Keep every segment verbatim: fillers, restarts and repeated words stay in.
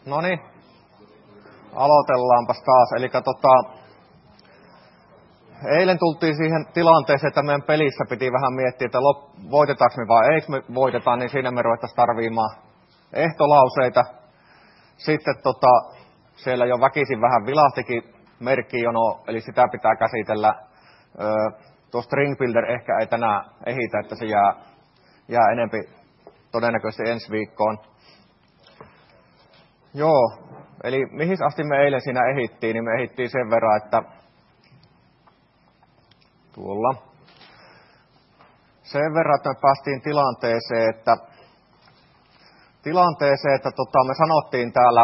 No niin, aloitellaanpas taas. Eli tota, eilen tultiin siihen tilanteeseen, että meidän pelissä piti vähän miettiä, että lop, voitetaanko me vai eikö me voitetaan, niin siinä me ruvettaisiin tarviimaan ehtolauseita. Sitten tota, siellä jo väkisin vähän vilahtikin merkkijono, eli sitä pitää käsitellä. Öö, tuo String Builder ehkä ei tänään ehitä, että se jää, jää enempi todennäköisesti ensi viikkoon. Joo, eli mihin asti me eilen siinä ehittiin, niin me ehittiin sen verran, että tuolla sen verran, että me päästiin tilanteeseen, että tilanteeseen, että tota, me sanottiin täällä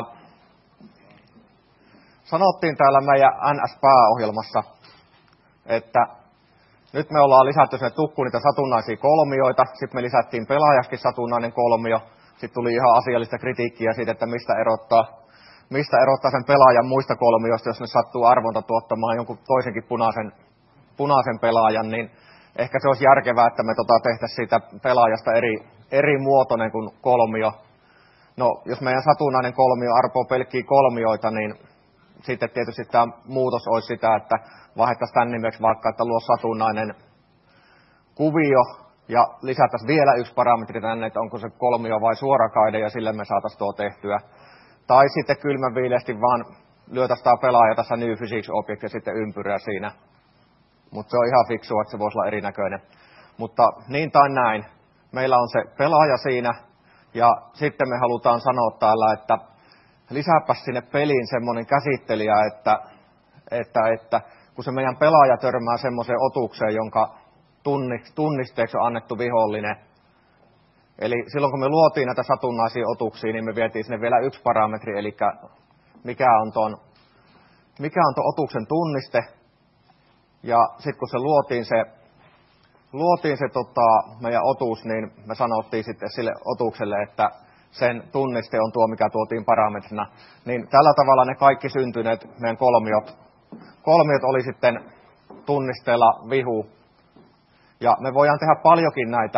sanottiin täällä meidän N S-pääohjelmassa, että nyt me ollaan lisätty sinne tukkuun niitä satunnaisia kolmioita, sitten me lisättiin pelaajakin satunnainen kolmio, sitten tuli ihan asiallista kritiikkiä siitä, että mistä erottaa, mistä erottaa sen pelaajan muista kolmioista, jos ne sattuu arvonta tuottamaan jonkun toisenkin punaisen, punaisen pelaajan, niin ehkä se olisi järkevää, että me tota tehtäisiin siitä pelaajasta eri, eri muotoinen kuin kolmio. No, jos meidän satunnainen kolmio arpoo pelkkiä kolmioita, niin sitten tietysti tämä muutos olisi sitä, että vaihdettaisiin tämän nimeksi vaikka, että luo satunnainen kuvio ja lisättäisiin vielä yksi parametri tänne, että onko se kolmio vai suorakaide ja sille me saataisiin tuo tehtyä. Tai sitten kylmänviileästi vaan lyötäisiin tämä pelaaja tässä New Physics Object ja sitten ympyrää siinä. Mutta se on ihan fiksua, että se voisi olla erinäköinen. Mutta niin tai näin, meillä on se pelaaja siinä ja sitten me halutaan sanoa täällä, että lisääpäs sinne peliin semmoinen käsittelijä, että, että, että kun se meidän pelaaja törmää semmoiseen otukseen, jonka tunnisteeksi on annettu vihollinen. Eli silloin kun me luotiin näitä satunnaisia otuksia, niin me vietiin sinne vielä yksi parametri, eli mikä on ton, mikä on ton otuksen tunniste. Ja sitten kun se luotiin se, luotiin se tota, meidän otus, niin me sanottiin sitten sille otukselle, että sen tunniste on tuo, mikä tuotiin parametrina. Niin tällä tavalla ne kaikki syntyneet meidän kolmiot, kolmiot oli sitten tunnisteella vihu. Ja me voidaan tehdä paljonkin näitä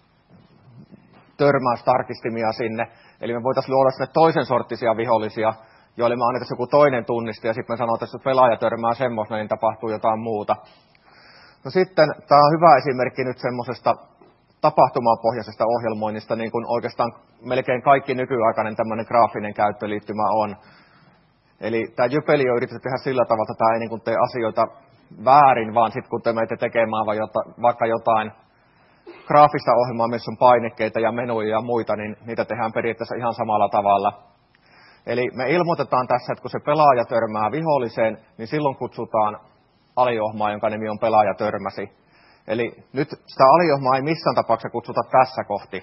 törmäystarkistimia sinne. Eli me voitaisiin luoda sinne toisen sorttisia vihollisia, joille me annetaan joku toinen tunniste, ja sitten me sanotaan, että jos pelaaja törmää semmoista, niin tapahtuu jotain muuta. No sitten, tämä on hyvä esimerkki nyt semmoisesta tapahtumapohjaisesta ohjelmoinnista, niin kuin oikeastaan melkein kaikki nykyaikainen tämmöinen graafinen käyttöliittymä on. Eli tämä Jypeli on yritetty tehdä sillä tavalla, että tämä ei niin kuin tee asioita väärin, vaan sitten kun te menette tekemään vaikka jotain graafista ohjelmaa, missä on painikkeita ja menuja ja muita, niin niitä tehdään periaatteessa ihan samalla tavalla. Eli me ilmoitetaan tässä, että kun se pelaaja törmää viholliseen, niin silloin kutsutaan aliohmaa, jonka nimi on pelaaja törmäsi. Eli nyt sitä aliohmaa ei missään tapauksessa kutsuta tässä kohti.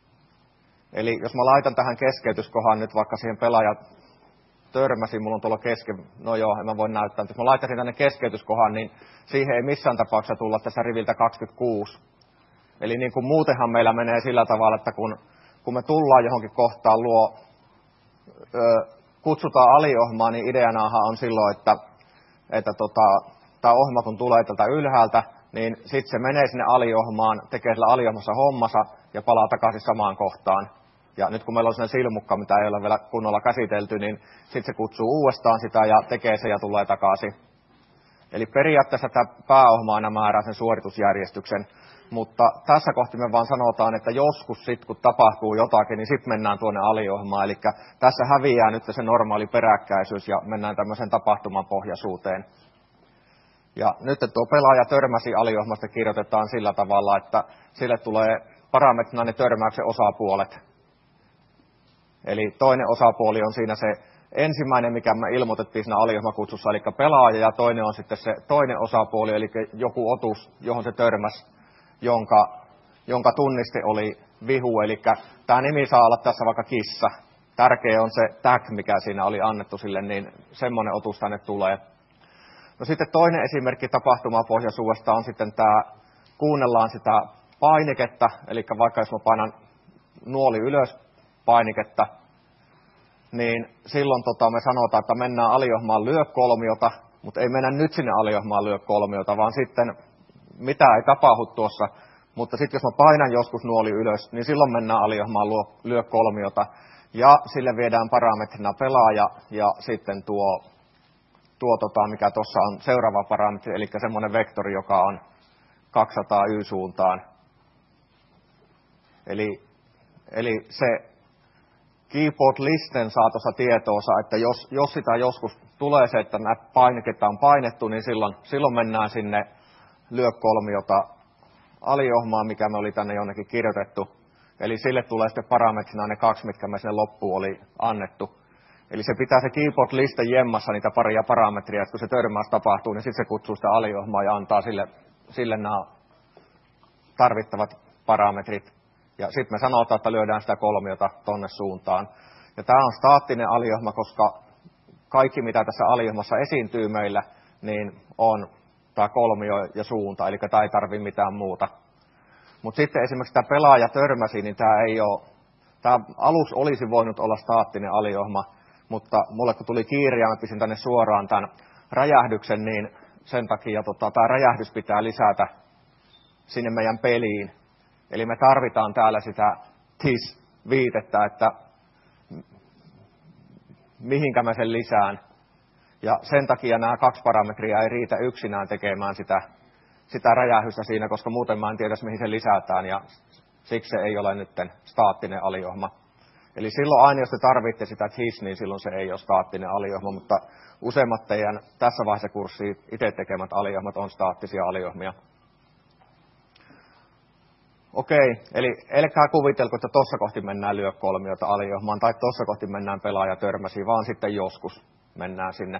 Eli jos mä laitan tähän keskeytyskohan nyt vaikka siihen pelaaja törmäsi, mulla on tuolla kesken, no joo, en mä voi näyttää, mutta jos mä laittaisin tänne keskeytyskohan, niin siihen ei missään tapauksessa tulla tässä riviltä kaksikymmentäkuusi. Eli niin kuin muutenhan meillä menee sillä tavalla, että kun, kun me tullaan johonkin kohtaan luo, ö, kutsutaan aliohmaa, niin ideanahan on silloin, että, että tota, tämä ohjelma kun tulee tältä ylhäältä, niin sitten se menee sinne aliohmaan, tekee sillä aliohmassa hommansa ja palaa takaisin samaan kohtaan. Ja nyt kun meillä on sellainen silmukka, mitä ei ole vielä kunnolla käsitelty, niin sitten se kutsuu uudestaan sitä ja tekee se ja tulee takaisin. Eli periaatteessa tämä pääohma aina määrää sen suoritusjärjestyksen, mutta tässä kohti me vaan sanotaan, että joskus sitten kun tapahtuu jotakin, niin sitten mennään tuonne aliohmaan. Eli tässä häviää nyt se normaali peräkkäisyys ja mennään tämmöiseen tapahtumanpohjaisuuteen. Ja nyt tuo pelaaja törmäsi aliohmasta kirjoitetaan sillä tavalla, että sille tulee parametrina ne törmäyksen osapuolet. Eli toinen osapuoli on siinä se ensimmäinen, mikä me ilmoitettiin siinä aliohmakutsussa, eli pelaaja, ja toinen on sitten se toinen osapuoli, eli joku otus, johon se törmäsi, jonka, jonka tunniste oli vihu, eli tämä nimi saa olla tässä vaikka kissa. Tärkeä on se tag, mikä siinä oli annettu sille, niin semmoinen otus tänne tulee. No sitten toinen esimerkki tapahtumapohjaisuudesta on sitten tämä, kuunnellaan sitä painiketta, eli vaikka jos mä painan nuoli ylös painiketta, niin silloin tota, me sanotaan, että mennään aliohmaan lyö kolmiota, mutta ei mennä nyt sinne aliohmaan lyö kolmiota, vaan sitten mitä ei tapahdu tuossa, mutta sitten jos mä painan joskus nuoli ylös, niin silloin mennään aliohmaan lyö kolmiota. Ja sille viedään parametrina pelaaja ja sitten tuo, tuo tota, mikä tuossa on seuraava parametri, eli semmoinen vektori, joka on kaksisataa y-suuntaan. Eli, eli se keyboard listen saa tuossa tietoonsa, että jos, jos sitä joskus tulee se, että nämä painiketta on painettu, niin silloin, silloin mennään sinne lyö kolmiota aliohmaan, mikä me oli tänne jonnekin kirjoitettu. Eli sille tulee sitten parametrina ne kaksi, mitkä me sinne loppuun oli annettu. Eli se pitää se keyboard liste jemmassa niitä paria parametria, että kun se törmäys tapahtuu, niin sitten se kutsuu sitä aliohmaa ja antaa sille, sille nämä tarvittavat parametrit. Ja sitten me sanotaan, että lyödään sitä kolmiota tonne suuntaan. Ja tämä on staattinen aliohma, koska kaikki mitä tässä aliohmassa esiintyy meillä, niin on tämä kolmio ja suunta, eli tämä ei tarvitse mitään muuta. Mutta sitten esimerkiksi tämä pelaaja törmäsi, niin tämä ei ole, tämä alus olisi voinut olla staattinen aliohma, mutta mulle kun tuli kiire ja mä pisin tänne suoraan tämän räjähdyksen, niin sen takia tota, tämä räjähdys pitää lisätä sinne meidän peliin. Eli me tarvitaan täällä sitä this-viitettä, että mihinkä mä sen lisään. Ja sen takia nämä kaksi parametria ei riitä yksinään tekemään sitä, sitä räjähystä siinä, koska muuten mä en tiedä, mihin se lisätään, ja siksi se ei ole nyt staattinen aliohma. Eli silloin aina, jos te tarvitte sitä this, niin silloin se ei ole staattinen aliohma, mutta useimmat teidän tässä vaiheessa kurssia itse tekemät aliohmat on staattisia aliohmia. Okei, eli älkää kuvitelko, että tuossa kohti mennään lyö kolmiota aliohmaan, tai tuossa kohti mennään pelaaja törmäsi, vaan sitten joskus mennään sinne.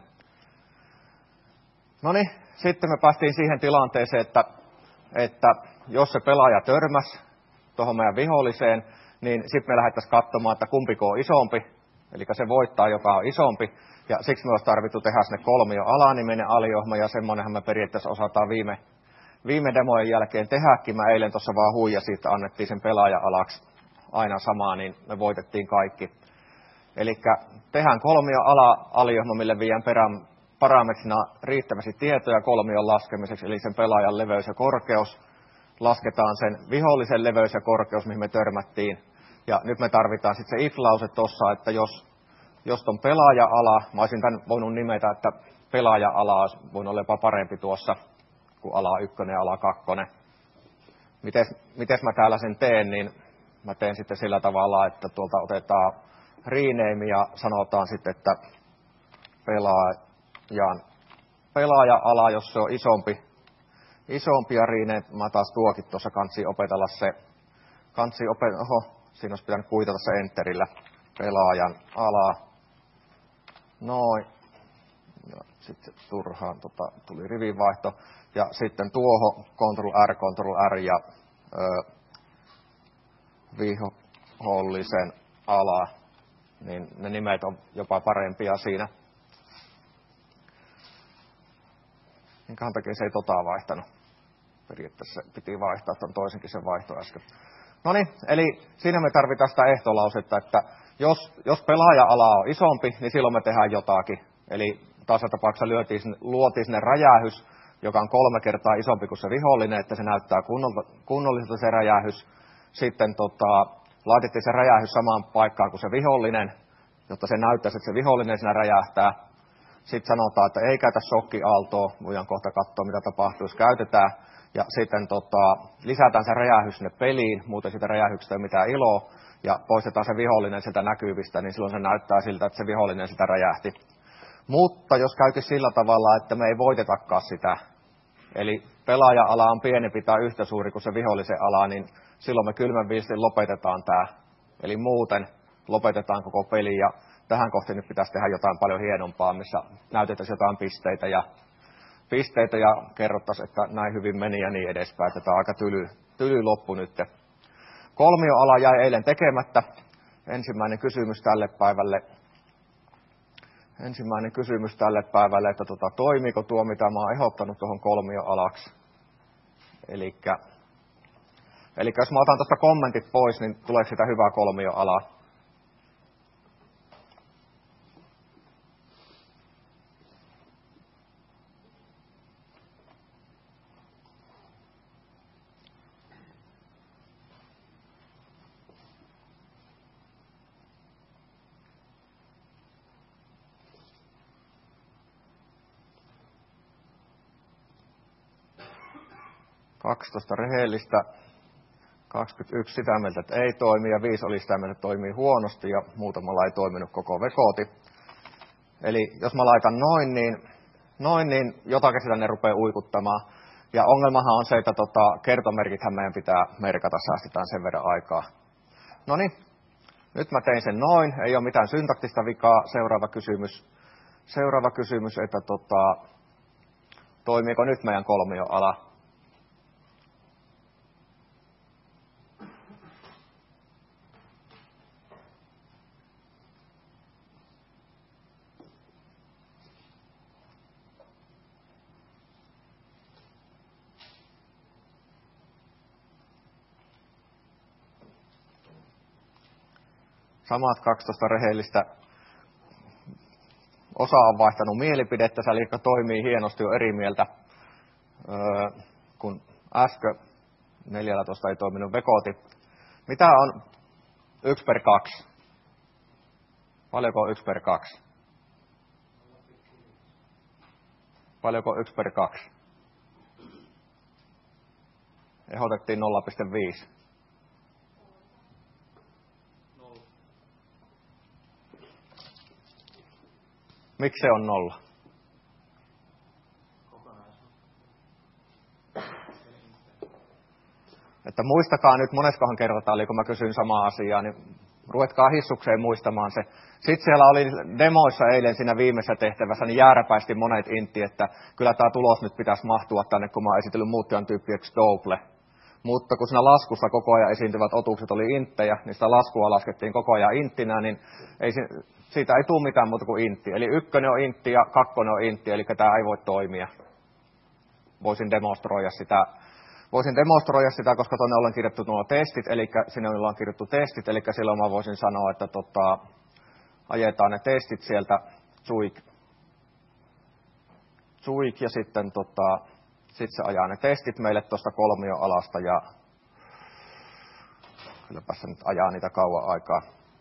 No niin, sitten me päästiin siihen tilanteeseen, että, että jos se pelaaja törmäsi tuohon meidän viholliseen, niin sitten me lähdettäisiin katsomaan, että kumpiko on isompi, eli se voittaa, joka on isompi, ja siksi me olisi tarvittu tehdä sinne kolmio alaniminen aliohma, ja semmoinenhan me periaatteessa osataan viime Viime demojen jälkeen tehdäkin. Mä eilen tuossa vaan huijasin, että annettiin sen pelaaja-alaksi aina samaa, niin me voitettiin kaikki. Eli tehdään kolmio ala-aliohma, mille viedään perään parametrina riittävästi tietoja kolmion laskemiseksi, eli sen pelaajan leveys ja korkeus. Lasketaan sen vihollisen leveys ja korkeus, mihin me törmättiin. Ja nyt me tarvitaan sitten se if-lause tuossa, että jos, jos ton pelaaja-ala, mä olisin tämän voinut nimetä, että pelaaja-ala olisi voinut olla jopa parempi tuossa, ala ykkönen ja ala kakkonen. Mites, mites mä täällä sen teen, niin mä teen sitten sillä tavalla, että tuolta otetaan rename ja sanotaan sitten, että pelaajan, pelaaja-ala, jos se on isompi, isompi ja rename, mä taas tuokin tuossa kansi opetella se, kansi opetella, oho, siinä olisi pitänyt kuitata se enterillä, pelaajan ala, noin, ja sitten turhaan tota, tuli rivinvaihto. Ja sitten tuohon Ctrl R, Ctrl R ja ö, vihollisen ala, niin ne nimet on jopa parempia siinä. Minkähän takia se ei tota vaihtanut. Periaatteessa piti vaihtaa, ton toisenkin sen vaihto äsken. No niin, eli siinä me tarvitaan sitä ehtolausetta, että jos, jos pelaaja-ala on isompi, niin silloin me tehdään jotakin. Eli tässä tapauksessa lyötiin, luotiin sinne räjähys, joka on kolme kertaa isompi kuin se vihollinen, että se näyttää kunnolliselta se räjähys. Sitten tota, laitettiin se räjähys samaan paikkaan kuin se vihollinen, jotta se näyttäisi, että se vihollinen siinä räjähtää. Sitten sanotaan, että ei käytä shokkiaaltoa, voidaan kohta katsoa, mitä tapahtuu, jos käytetään. Ja sitten tota, lisätään se räjähys sinne peliin, muuten siitä räjähyksestä ei ole mitään iloa. Ja poistetaan se vihollinen sieltä näkyvistä, niin silloin se näyttää siltä, että se vihollinen sitä räjähti. Mutta jos käykin sillä tavalla, että me ei voitetakaan sitä, eli pelaaja-ala on pienempi tai yhtä suuri kuin se vihollisen ala, niin silloin me kylmän viisti lopetetaan tämä. Eli muuten lopetetaan koko peli, ja tähän kohtaan nyt pitäisi tehdä jotain paljon hienompaa, missä näytettäisiin jotain pisteitä ja, pisteitä ja kerrottaisiin, että näin hyvin meni ja niin edespäin. Tämä on aika tyly, tyly loppu nyt. Kolmioala jäi eilen tekemättä. Ensimmäinen kysymys tälle päivälle. Ensimmäinen kysymys tälle päivälle, että tota, toimiiko tuo, mitä mä oon ehdottanut tuohon kolmioalaksi. Elikkä, elikkä jos mä otan tuosta kommentit pois, niin tuleeko sitä hyvää kolmioalaa? kaksitoista rehellistä, kaksikymmentäyksi sitä mieltä, että ei toimi, ja viisi oli sitä mieltä, että toimii huonosti, ja muutamalla ei toiminut koko vekoti. Eli jos mä laitan noin, niin, noin, niin jotakin sitä ne rupeaa uikuttamaan. Ja ongelmahan on se, että tota, kertomerkithän meidän pitää merkata, säästetään sen verran aikaa. No niin, nyt mä tein sen noin, ei ole mitään syntaktista vikaa. Seuraava kysymys, Seuraava kysymys että tota, toimiiko nyt meidän kolmioala? Samat kaksitoista rehellistä. Osa on vaihtanut mielipidettä, eli toimii hienosti jo eri mieltä, öö, kun äsken neljätoista ei toiminut vekoti. Mitä on yksi per kaksi? Paljonko on yksi per kaksi? Paljonko on yksi per kaksi? Ehdotettiin nolla pilkku viisi. Miksi se on nolla? Että muistakaa nyt, moneskohan kerrotaan, eli kun mä kysyin samaa asiaa, niin ruvetkaa hissukseen muistamaan se. Sitten siellä oli demoissa eilen siinä viimeisessä tehtävässä, niin jääräpäisesti monet intti, että kyllä tämä tulos nyt pitäisi mahtua tänne, kun mä oon esitellyt muuttujan tyyppieksi double. Mutta kun siinä laskussa koko ajan esiintyvät otukset oli inttejä, niin sitä laskua laskettiin koko ajan inttinä, niin ei, siitä ei tule mitään muuta kuin intti. Eli ykkönen on intti ja kakkonen on intti, eli tämä ei voi toimia. Voisin demonstroida sitä, voisin demonstroida sitä koska tuonne ollaan kirjattu nuo testit, eli sinne ollaan kirjattu testit, eli silloin mä voisin sanoa, että tota, ajetaan ne testit sieltä suik, suik ja sitten tota, Sitten se ajaa ne testit meille tuosta kolmioalasta ja kylläpä se nyt ajaa niitä kauan aikaa.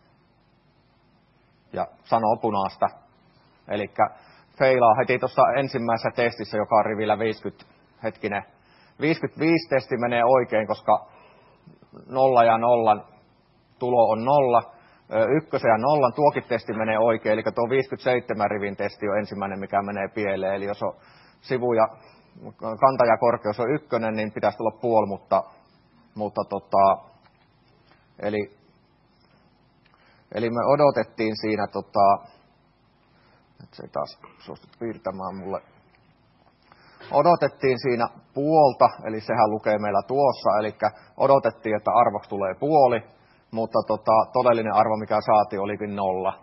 Ja sanoo punaista. Eli feilaa heti tuossa ensimmäisessä testissä, joka on rivillä viisikymmentä, hetkinen, viisikymmentäviisi testi menee oikein, koska nolla ja nollan tulo on nolla. Ykkösen ja nollan tuokin testi menee oikein, eli tuo viisikymmentäseitsemän rivin testi on ensimmäinen, mikä menee pieleen. Eli jos on sivuja kanta ja korkeus on ykkönen, niin pitäisi tulla puoli, mutta, mutta tota, eli, eli me odotettiin siinä, tota, nyt se ei taas suostu piirtämään mulle, odotettiin siinä puolta, eli sehän lukee meillä tuossa, eli odotettiin, että arvoksi tulee puoli, mutta tota, todellinen arvo, mikä saatiin, olikin nolla.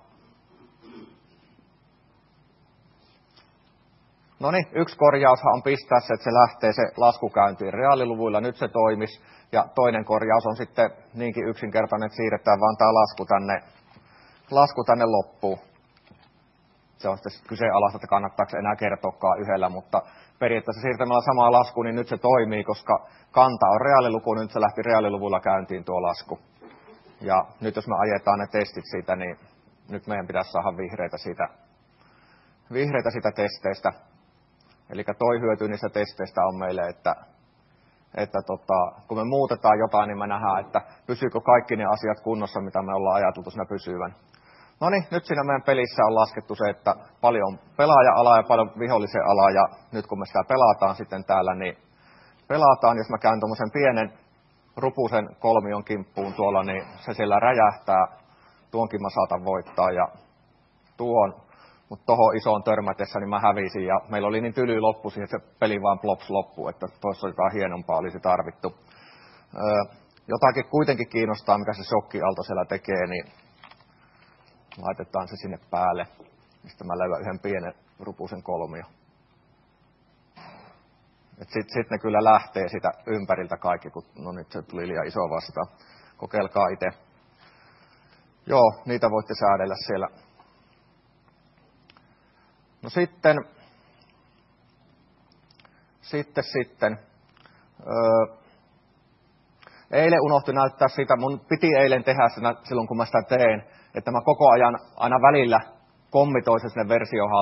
No niin, yksi korjaushan on pistää se, että se lähtee se lasku käyntiin reaaliluvuilla, nyt se toimisi. Ja toinen korjaus on sitten niinkin yksinkertainen, että siirretään vaan tämä lasku tänne, lasku tänne loppuun. Se on sitten kyseenalaista, että kannattaako enää kertoakaan yhdellä, mutta periaatteessa siirtämällä samaa lasku, niin nyt se toimii, koska kanta on reaaliluku, niin nyt se lähti reaaliluvulla käyntiin tuo lasku. Ja nyt jos me ajetaan ne testit siitä, niin nyt meidän pitäisi saada vihreitä siitä, vihreitä siitä testeistä. Eli toi hyöty niistä testeistä on meille, että, että tota, kun me muutetaan jotain, niin me nähdään, että pysyykö kaikki ne asiat kunnossa, mitä me ollaan ajateltu siinä pysyvän. No niin, nyt siinä meidän pelissä on laskettu se, että paljon pelaaja-alaa ja paljon vihollisen alaa, ja nyt kun me sitä pelataan sitten täällä, niin pelataan, jos mä käyn tuommoisen pienen rupusen kolmion kimppuun tuolla, niin se siellä räjähtää, tuonkin mä saatan voittaa, ja tuon. Mutta tuohon isoon törmätessä niin mä hävisin ja meillä oli niin tyly loppu siihen, että se peli vaan plops loppu, että toissa jotain hienompaa olisi tarvittu. Öö, jotakin kuitenkin kiinnostaa, mikä se shokkialto siellä tekee, niin laitetaan se sinne päälle, mistä mä löydän yhden pienen rupusen kolmio. Sitten sit ne kyllä lähtee sitä ympäriltä kaikki, kun no nyt se tuli liian iso vastaan. Kokeilkaa itse. Joo, niitä voitte säädellä siellä. No sitten, sitten, sitten. Öö, eilen unohtui näyttää sitä, mun piti eilen tehdä sitä silloin, kun mä sitä teen, että mä koko ajan aina välillä kommitoisin sinne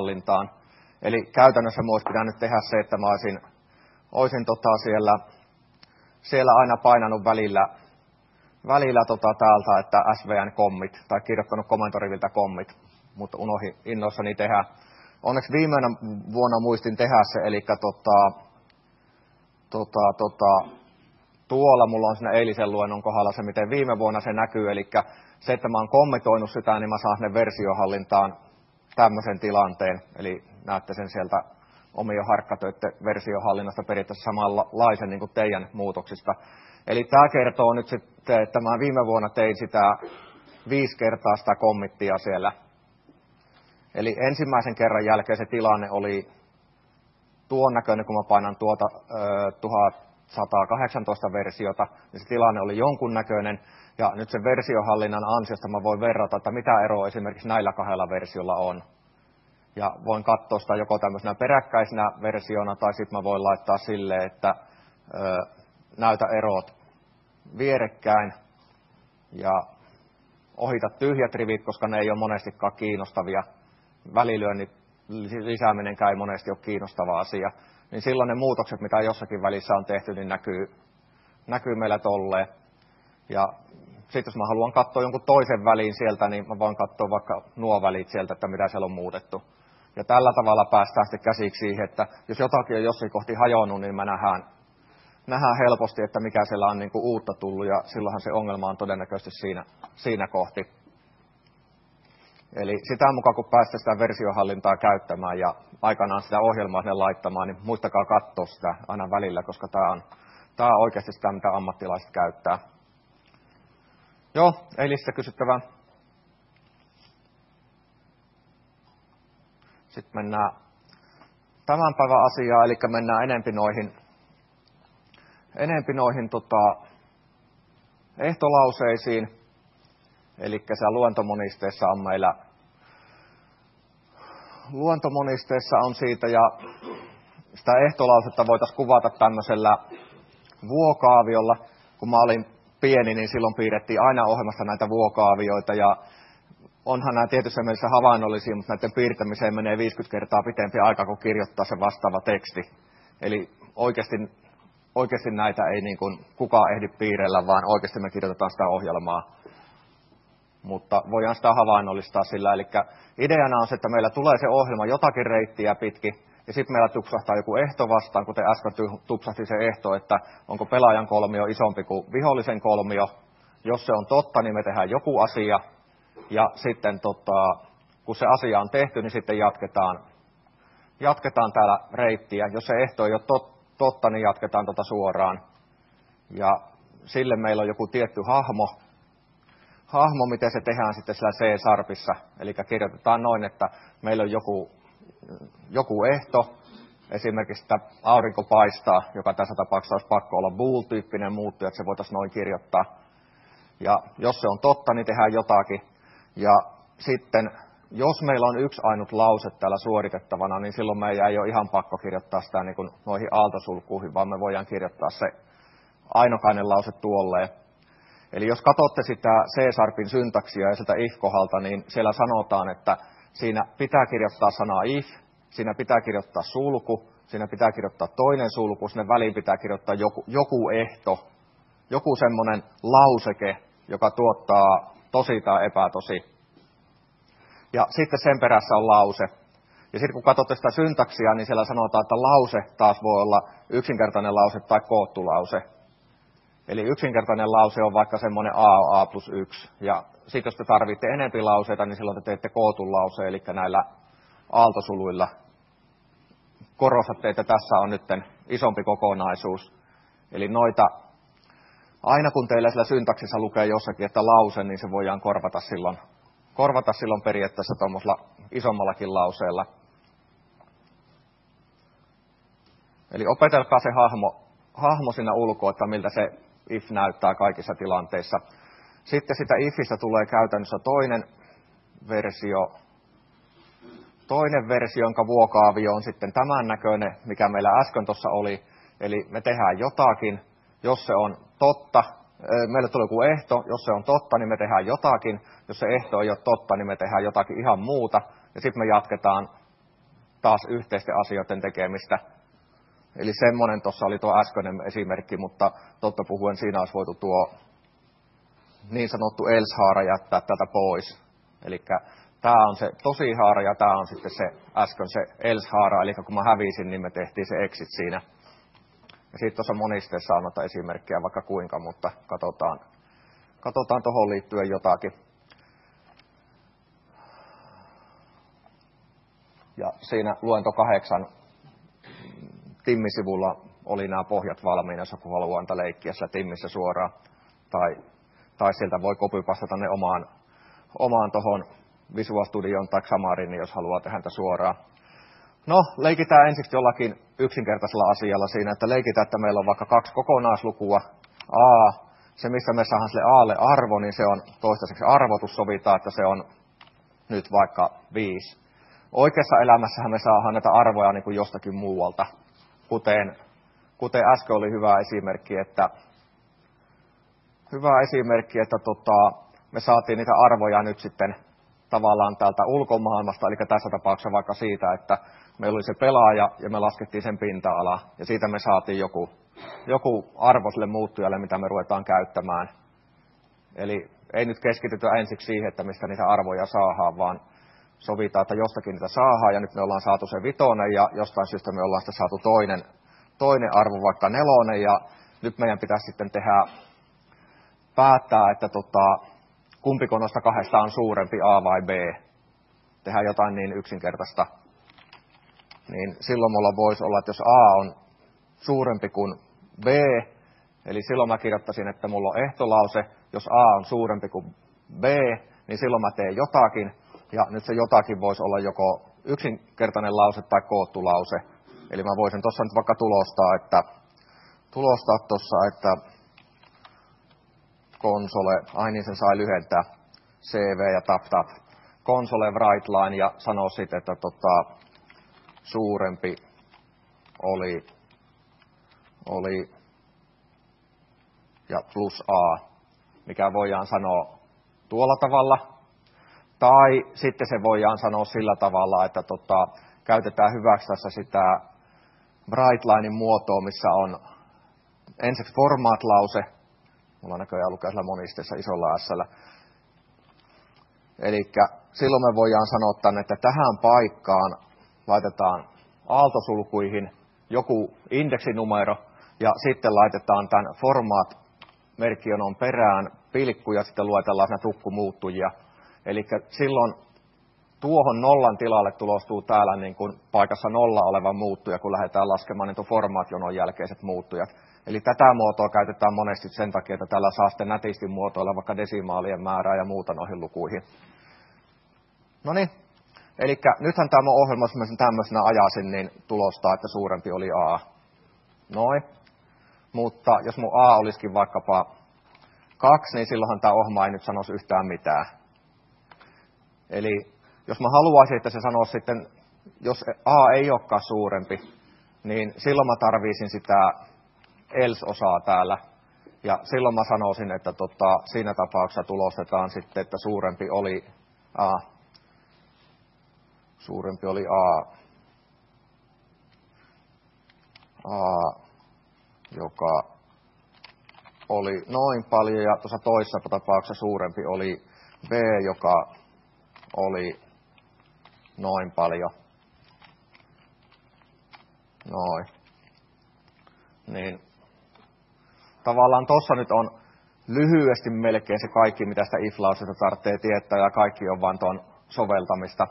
versiohallintaan. Eli käytännössä mun olisi pitänyt tehdä se, että mä olisin, olisin tota siellä siellä aina painanut välillä, välillä tota täältä, että S V N-kommit, tai kirjoittanut komentoriviltä kommit, mutta unohdin innoissani tehdä. Onneksi viime vuonna muistin tehdä se, eli tota, tota, tota, tuolla mulla on siinä eilisen luennon kohdalla se, miten viime vuonna se näkyy, eli se, että mä oon kommitoinut sitä, niin mä saan sinne versiohallintaan tämmöisen tilanteen, eli näette sen sieltä omien harkkatöiden versiohallinnasta periaatteessa samanlaisen niin kuin teidän muutoksista. Eli tämä kertoo nyt sitten, että mä viime vuonna tein sitä viisi kertaa sitä kommittia siellä. Eli ensimmäisen kerran jälkeen se tilanne oli tuon näköinen, kun mä painan tuota ö, tuhat kahdeksantoista versiota, niin se tilanne oli jonkun näköinen. Ja nyt sen versiohallinnan ansiosta mä voin verrata, että mitä eroa esimerkiksi näillä kahdella versiolla on. Ja voin katsoa sitä joko tämmöisenä peräkkäisenä versiona, tai sitten mä voin laittaa silleen, että ö, näytä erot vierekkäin ja ohita tyhjät rivit, koska ne ei ole monestikaan kiinnostavia. Välilyönnin lisääminenkään ei monesti ole kiinnostava asia. Niin silloin ne muutokset, mitä jossakin välissä on tehty, niin näkyy, näkyy meillä tolleen. Ja sitten jos mä haluan katsoa jonkun toisen väliin sieltä, niin mä voin katsoa vaikka nuo välit sieltä, että mitä siellä on muutettu. Ja tällä tavalla päästään sitten käsiksi siihen, että jos jotakin on jossain kohti hajonnut, niin mä nähdään, nähdään helposti, että mikä siellä on niin kuin uutta tullut, ja silloinhan se ongelma on todennäköisesti siinä, siinä kohti. Eli sitä mukaan, kun päästä sitä versiohallintaa käyttämään ja aikanaan sitä ohjelmaa sinne laittamaan, niin muistakaa katsoa sitä aina välillä, koska tämä on, tämä on oikeasti sitä, mitä ammattilaiset käyttää. Joo, ei lisää kysyttävää. Sitten mennään tämän päivän asiaan, eli mennään enempi noihin, enempi noihin tota, ehtolauseisiin. Eli siellä luentomonisteessa on meillä, luentomonisteessa on siitä, ja sitä ehtolausetta voitaisiin kuvata tämmöisellä vuokaaviolla. Kun mä olin pieni, niin silloin piirrettiin aina ohjelmassa näitä vuokaavioita, ja onhan nämä tietyssä mielessä havainnollisia, mutta näiden piirtämiseen menee viisikymmentä kertaa pitempi aika, kuin kirjoittaa se vastaava teksti. Eli oikeasti, oikeasti näitä ei niin kuin kukaan ehdi piirrellä, vaan oikeasti me kirjoitetaan sitä ohjelmaa. Mutta voidaan sitä havainnollistaa sillä. Eli ideana on se, että meillä tulee se ohjelma jotakin reittiä pitkin, ja sitten meillä tupsahtaa joku ehto vastaan, kuten äsken tupsahti se ehto, että onko pelaajan kolmio isompi kuin vihollisen kolmio. Jos se on totta, niin me tehdään joku asia, ja sitten tota, kun se asia on tehty, niin sitten jatketaan, jatketaan täällä reittiä. Jos se ehto ei ole tot, totta, niin jatketaan tota suoraan. Ja sille meillä on joku tietty hahmo, hahmo, miten se tehdään sitten sillä C-sharpissa. Eli kirjoitetaan noin, että meillä on joku, joku ehto, esimerkiksi että aurinko paistaa, joka tässä tapauksessa olisi pakko olla bool-tyyppinen muuttuja, että se voitaisiin noin kirjoittaa. Ja jos se on totta, niin tehdään jotakin. Ja sitten, jos meillä on yksi ainut lause täällä suoritettavana, niin silloin meidän ei ole ihan pakko kirjoittaa sitä niin kuin noihin aaltosulkuihin, vaan me voidaan kirjoittaa se ainokainen lause tuolleen. Eli jos katsotte sitä C-sharpin syntaksia ja sieltä if-kohdalta, niin siellä sanotaan, että siinä pitää kirjoittaa sana if, siinä pitää kirjoittaa sulku, siinä pitää kirjoittaa toinen sulku, sinne väliin pitää kirjoittaa joku, joku ehto, joku semmoinen lauseke, joka tuottaa tosi tai epätosi. Ja sitten sen perässä on lause. Ja sitten kun katsotte sitä syntaksia, niin siellä sanotaan, että lause taas voi olla yksinkertainen lause tai koottu lause. Eli yksinkertainen lause on vaikka semmoinen a, a plus yksi. Ja sitten jos te tarvitte enempi lauseita, niin silloin te teette kootun lause, eli näillä aaltosuluilla korostatte, että tässä on nyt isompi kokonaisuus. Eli noita, aina kun teillä sillä syntaksissa lukee jossakin, että lause, niin se voidaan korvata silloin, korvata silloin periaatteessa tuommoisella isommallakin lauseella. Eli opetelkaa se hahmo, hahmo siinä ulkoa, että miltä se if näyttää kaikissa tilanteissa. Sitten sitä ifistä tulee käytännössä toinen versio, toinen versio, jonka vuokaavio on sitten tämän näköinen, mikä meillä äsken tuossa oli. Eli me tehdään jotakin, jos se on totta, meille tulee joku ehto, jos se on totta, niin me tehdään jotakin, jos se ehto ei ole totta, niin me tehdään jotakin ihan muuta, ja sitten me jatketaan taas yhteisten asioiden tekemistä. Eli semmoinen tuossa oli tuo äskeinen esimerkki, mutta totta puhuen siinä olisi voitu tuo niin sanottu else-haara jättää täältä pois. Eli tämä on se tosi haara ja tämä on sitten se äsken se else-haara, eli kun mä hävisin, niin me tehtiin se exit siinä. Ja sitten tuossa monisteessa on noita esimerkkejä vaikka kuinka, mutta katsotaan, katsotaan tuohon liittyen jotakin. Ja siinä luento kahdeksan Timmisivulla oli nämä pohjat valmiina, jos joku haluaa antaa leikkiä sillä Timmissä suoraan. Tai, tai sieltä voi copypastata ne omaan, omaan tuohon Visual Studioon tai Xamariin, jos haluaa tehdä niitä suoraan. No, leikitään ensiksi jollakin yksinkertaisella asialla siinä, että leikitään, että meillä on vaikka kaksi kokonaislukua. A, se missä me saadaan sille A:lle arvo, niin se on toistaiseksi arvotus, sovitaan, että se on nyt vaikka viisi. Oikeassa elämässähän me saadaan näitä arvoja niin kuin jostakin muualta, kuten, kuten äsken oli hyvä esimerkki, että, hyvä esimerkki, että tota, me saatiin niitä arvoja nyt sitten tavallaan täältä ulkomaailmasta, eli tässä tapauksessa vaikka siitä, että meillä oli se pelaaja ja me laskettiin sen pinta-ala, ja siitä me saatiin joku, joku arvo sille muuttujalle, mitä me ruvetaan käyttämään. Eli ei nyt keskitytä ensiksi siihen, että mistä niitä arvoja saadaan, vaan sovitaan, että jostakin niitä saadaan, ja nyt me ollaan saatu se vitonen, ja jostain syystä me ollaan sitten saatu toinen, toinen arvo, vaikka nelonen, ja nyt meidän pitäisi sitten tehdä, päättää, että tota, kumpiko noista kahdesta on suurempi, A vai B. Tehdään jotain niin yksinkertaista. Niin silloin mulla voisi olla, että jos A on suurempi kuin B, eli silloin mä kirjoittaisin, että mulla on ehtolause, jos A on suurempi kuin B, niin silloin mä teen jotakin, ja nyt se jotakin voisi olla joko yksinkertainen lause tai koottu lause. Eli mä voisin tuossa nyt vaikka tulostaa, että tulostaa tuossa, että console, ai niin sen sai lyhentää, C V ja tap tap, console write line ja sanoo sitten, että tota, suurempi oli, oli ja plus A, mikä voidaan sanoa tuolla tavalla. Tai sitten se voidaan sanoa sillä tavalla, että tota, käytetään hyväksi tässä sitä write-linein muotoa, missä on ensiksi format-lause. Mulla näköjään lukee sillä monisteessa isolla S:llä. Eli silloin me voidaan sanoa tänne, että tähän paikkaan laitetaan aaltosulkuihin joku indeksinumero ja sitten laitetaan tämän format-merkkionon perään pilkku ja sitten luetellaan siinä tukkumuuttujia. Eli silloin tuohon nollan tilalle tulostuu täällä niin kuin paikassa nolla oleva muuttuja, kun lähdetään laskemaan niin formaationon jälkeiset muuttujat. Eli tätä muotoa käytetään monesti sen takia, että tällä saa sitten nätisti muotoilla vaikka desimaalien määrää ja muuta noihin lukuihin. No niin, eli nythän tämä ohjelma, jos mä sen tämmöisenä ajasin, niin tulostaa, että suurempi oli A. Noin. Mutta jos mun A olisikin vaikkapa kaksi, niin silloinhan tämä ohjelma ei nyt sanoisi yhtään mitään. Eli jos mä haluaisin, että se sanoisi sitten, jos A ei olekaan suurempi, niin silloin mä tarvisin sitä else-osaa täällä. Ja silloin mä sanoisin, että tota, siinä tapauksessa tulostetaan sitten, että suurempi oli A. Suurempi oli A. A, joka oli noin paljon, ja tuossa toisessa tapauksessa suurempi oli B, joka oli noin paljon. Noin. Niin. Tavallaan tuossa nyt on lyhyesti melkein se kaikki, mitä sitä if-lausesta tarvitsee tietää, ja kaikki on vain tuon soveltamista.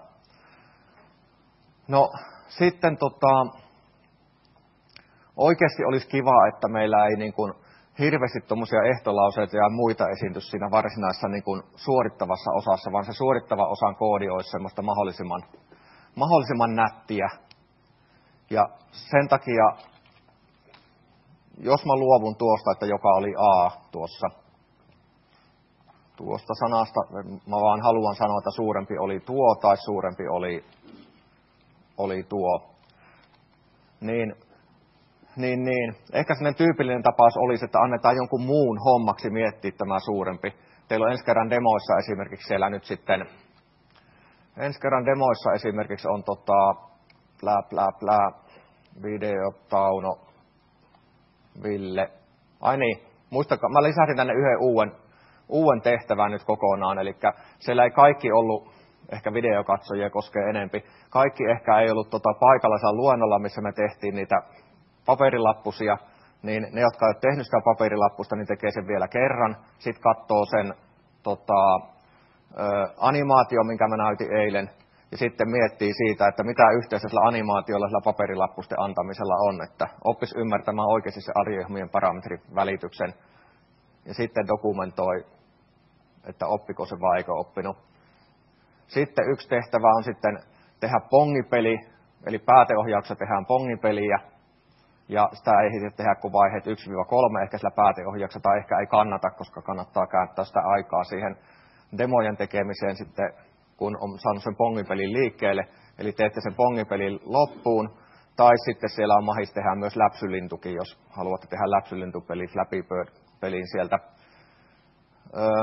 No, sitten tota, oikeasti olisi kiva, että meillä ei niin kuin hirveästi tuommoisia ehtolauseita ja muita esiinty siinä varsinaisessa niin kuin suorittavassa osassa, vaan se suorittava osan koodi olisi semmoista mahdollisimman, mahdollisimman nättiä. Ja sen takia, jos mä luovun tuosta, että joka oli A tuossa, tuosta sanasta, mä vaan haluan sanoa, että suurempi oli tuo tai suurempi oli, oli tuo, niin Niin, niin. Ehkä sellainen tyypillinen tapaus olisi, että annetaan jonkun muun hommaksi miettiä tämä suurempi. Teillä on ensi kerran demoissa esimerkiksi siellä nyt sitten, ensi kerran demoissa esimerkiksi on tota, plää, plää, plää, Video, Tauno, Ville. Ai niin, muistakaa, mä lisäsin tänne yhden uuden, uuden tehtävän nyt kokonaan, eli siellä ei kaikki ollut, ehkä videokatsojia koskee enempi, kaikki ehkä ei ollut tota paikallisella luennolla, missä me tehtiin niitä paperilappusia, niin ne, jotka ei ole tehnyt sitä paperilappusta, niin tekee sen vielä kerran, sitten katsoo sen tota, ö, animaatio, minkä mä näytin eilen, ja sitten miettii siitä, että mitä yhteensä sillä animaatiolla, sillä paperilappusten antamisella on, että oppisi ymmärtämään oikeasti se aliohmien parametrivälityksen, ja sitten dokumentoi, että oppiko se vai eikö oppinut. Sitten yksi tehtävä on sitten tehdä pongipeli, eli pääteohjauksessa tehdään pongipeliä, ja sitä ei sitten tehdä kuin vaiheet yksi kolme ehkä sillä pääteohjauksessa, tai ehkä ei kannata, koska kannattaa käyttää sitä aikaa siihen demojen tekemiseen sitten, kun on saanut sen pongipelin liikkeelle, eli teette sen pongipelin loppuun, tai sitten siellä on mahis tehdä myös läpsylintukin, jos haluatte tehdä läpsylintupelin, Flappy Bird-pelin sieltä. Öö,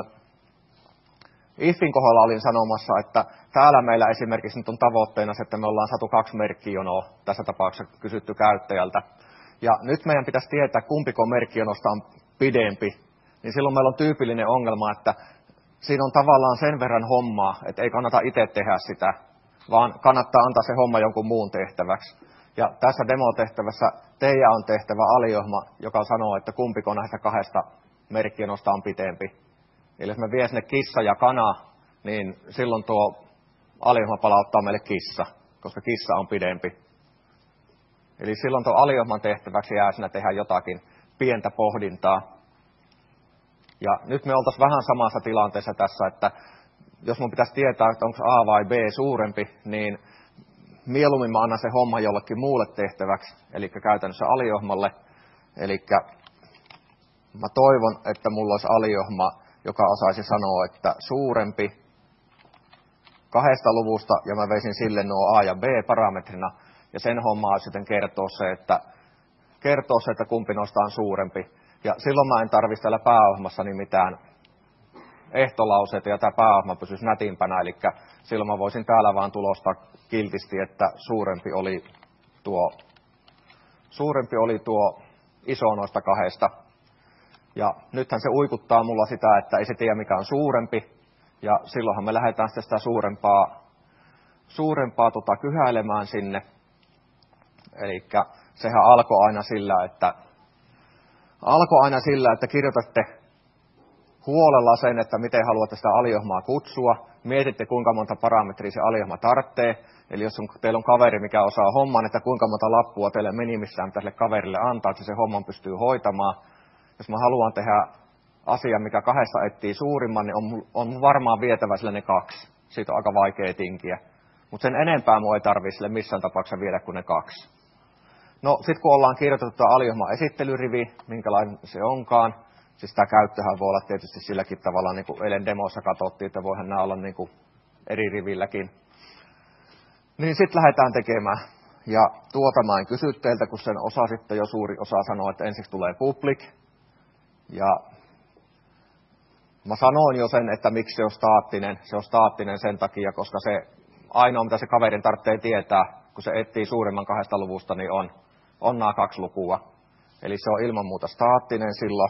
Ifin kohdalla olin sanomassa, että täällä meillä esimerkiksi nyt on tavoitteena se, että me ollaan saatu kaksi merkkijonoa, tässä tapauksessa kysytty käyttäjältä. Ja nyt meidän pitäisi tietää, kumpiko merkkijonosta on pidempi, niin silloin meillä on tyypillinen ongelma, että siinä on tavallaan sen verran hommaa, että ei kannata itse tehdä sitä, vaan kannattaa antaa se homma jonkun muun tehtäväksi. Ja tässä demotehtävässä teidän on tehtävä aliohma, joka sanoo, että kumpiko näistä kahdesta merkkijonosta on pidempi. Eli jos me vie sinne kissa ja kana, niin silloin tuo aliohma palauttaa meille kissa, koska kissa on pidempi. Eli silloin tuo aliohman tehtäväksi jää sinä tehdä jotakin pientä pohdintaa. Ja nyt me oltaisiin vähän samassa tilanteessa tässä, että jos mun pitäisi tietää, että onko A vai B suurempi, niin mieluummin mä annan se homma jollekin muulle tehtäväksi, eli käytännössä aliohmalle. Eli mä toivon, että mulla olisi aliohma, joka osaisi sanoa, että suurempi kahdesta luvusta, ja mä veisin sille nuo A ja B parametrina, ja sen homma olisi sitten kertoa se, että, kertoo se, että kumpi noista on suurempi. Ja silloin mä en tarvitse täällä pääohmassani mitään ehtolauseita, ja tämä pääohma pysyisi nätimpänä, eli silloin mä voisin täällä vaan tulostaa kiltisti, että suurempi oli tuo, suurempi oli tuo iso noista kahdesta. Ja nythän se uikuttaa mulla sitä, että ei se tiedä mikä on suurempi, ja silloinhan me lähdetään sitä suurempaa, suurempaa tota kyhäilemään sinne. Eli sehän alkoi aina sillä, että alkoi aina sillä, että kirjoitatte huolella sen, että miten haluatte sitä aliohmaa kutsua, mietitte kuinka monta parametria se aliohma tarvitsee, eli jos on, teillä on kaveri, mikä osaa homman, että kuinka monta lappua teille minimissään tälle kaverille antaa, että se homman pystyy hoitamaan. Jos mä haluan tehdä asian, mikä kahdesta etsii suurimman, niin on, on varmaan vietävä sille ne kaksi. Siitä on aika vaikea tinkiä. Mutta sen enempää mun ei tarvitse sille missään tapauksessa viedä kuin ne kaksi. No sit kun ollaan kirjoitettu aliohman esittelyrivi, minkälainen se onkaan, siis tämä käyttöhän voi olla tietysti silläkin tavalla, niin kuin eilen demossa katsottiin, että voihan nämä olla niin kuin eri rivilläkin. Niin sitten lähdetään tekemään. Ja tuota mä en kysy teiltä, kun sen osa sitten jo suuri osa sanoo, että ensiksi tulee public. Ja mä sanoin jo sen, että miksi se on staattinen. Se on staattinen sen takia, koska se ainoa, mitä se kaverin tarvitsee tietää, kun se etsii suurimman kahdesta luvusta, niin on, on nämä kaksi lukua. Eli se on ilman muuta staattinen silloin.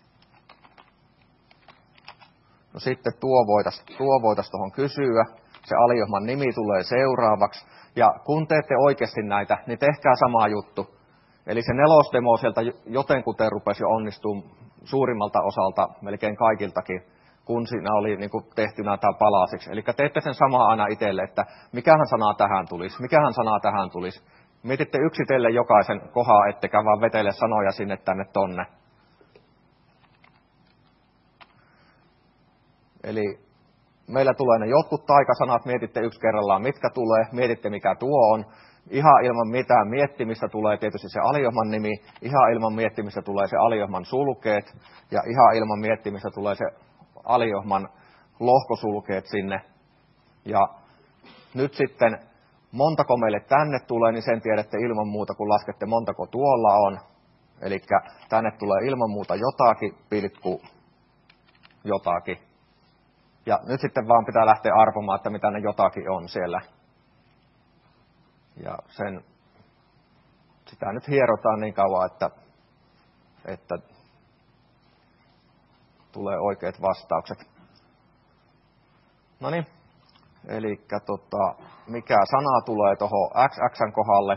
No sitten tuo voitaisiin tuo voitais tuohon kysyä. Se aliohman nimi tulee seuraavaksi. Ja kun teette oikeasti näitä, niin tehkää sama juttu. Eli se nelosdemo sieltä jotenkuten rupesi jo onnistumaan suurimmalta osalta, melkein kaikiltakin, kun siinä oli niin kuin tehtynä tämä palasiksi. Eli teette sen samaa aina itselle, että mikähän sanaa tähän tulisi, mikähän sanaa tähän tulisi. Mietitte yksitellen jokaisen kohaa, ettekä vaan vetele sanoja sinne tänne tonne. Eli meillä tulee ne jotkut taikasanat, mietitte yksi kerrallaan, mitkä tulee, mietitte mikä tuo on. Ihan ilman mitään miettimistä tulee tietysti se aliohman nimi, ihan ilman miettimistä tulee se aliohman sulkeet, ja ihan ilman miettimistä tulee se aliohman lohkosulkeet sinne. Ja nyt sitten, montako meille tänne tulee, niin sen tiedätte ilman muuta, kun laskette montako tuolla on. Eli tänne tulee ilman muuta jotakin, pilkku jotakin. Ja nyt sitten vaan pitää lähteä arvomaan, että mitä ne jotakin on siellä. Ja sen, sitä nyt hierotaan niin kauan, että, että tulee oikeat vastaukset. No niin, eli tota, mikä sana tulee tuohon xxn kohdalle?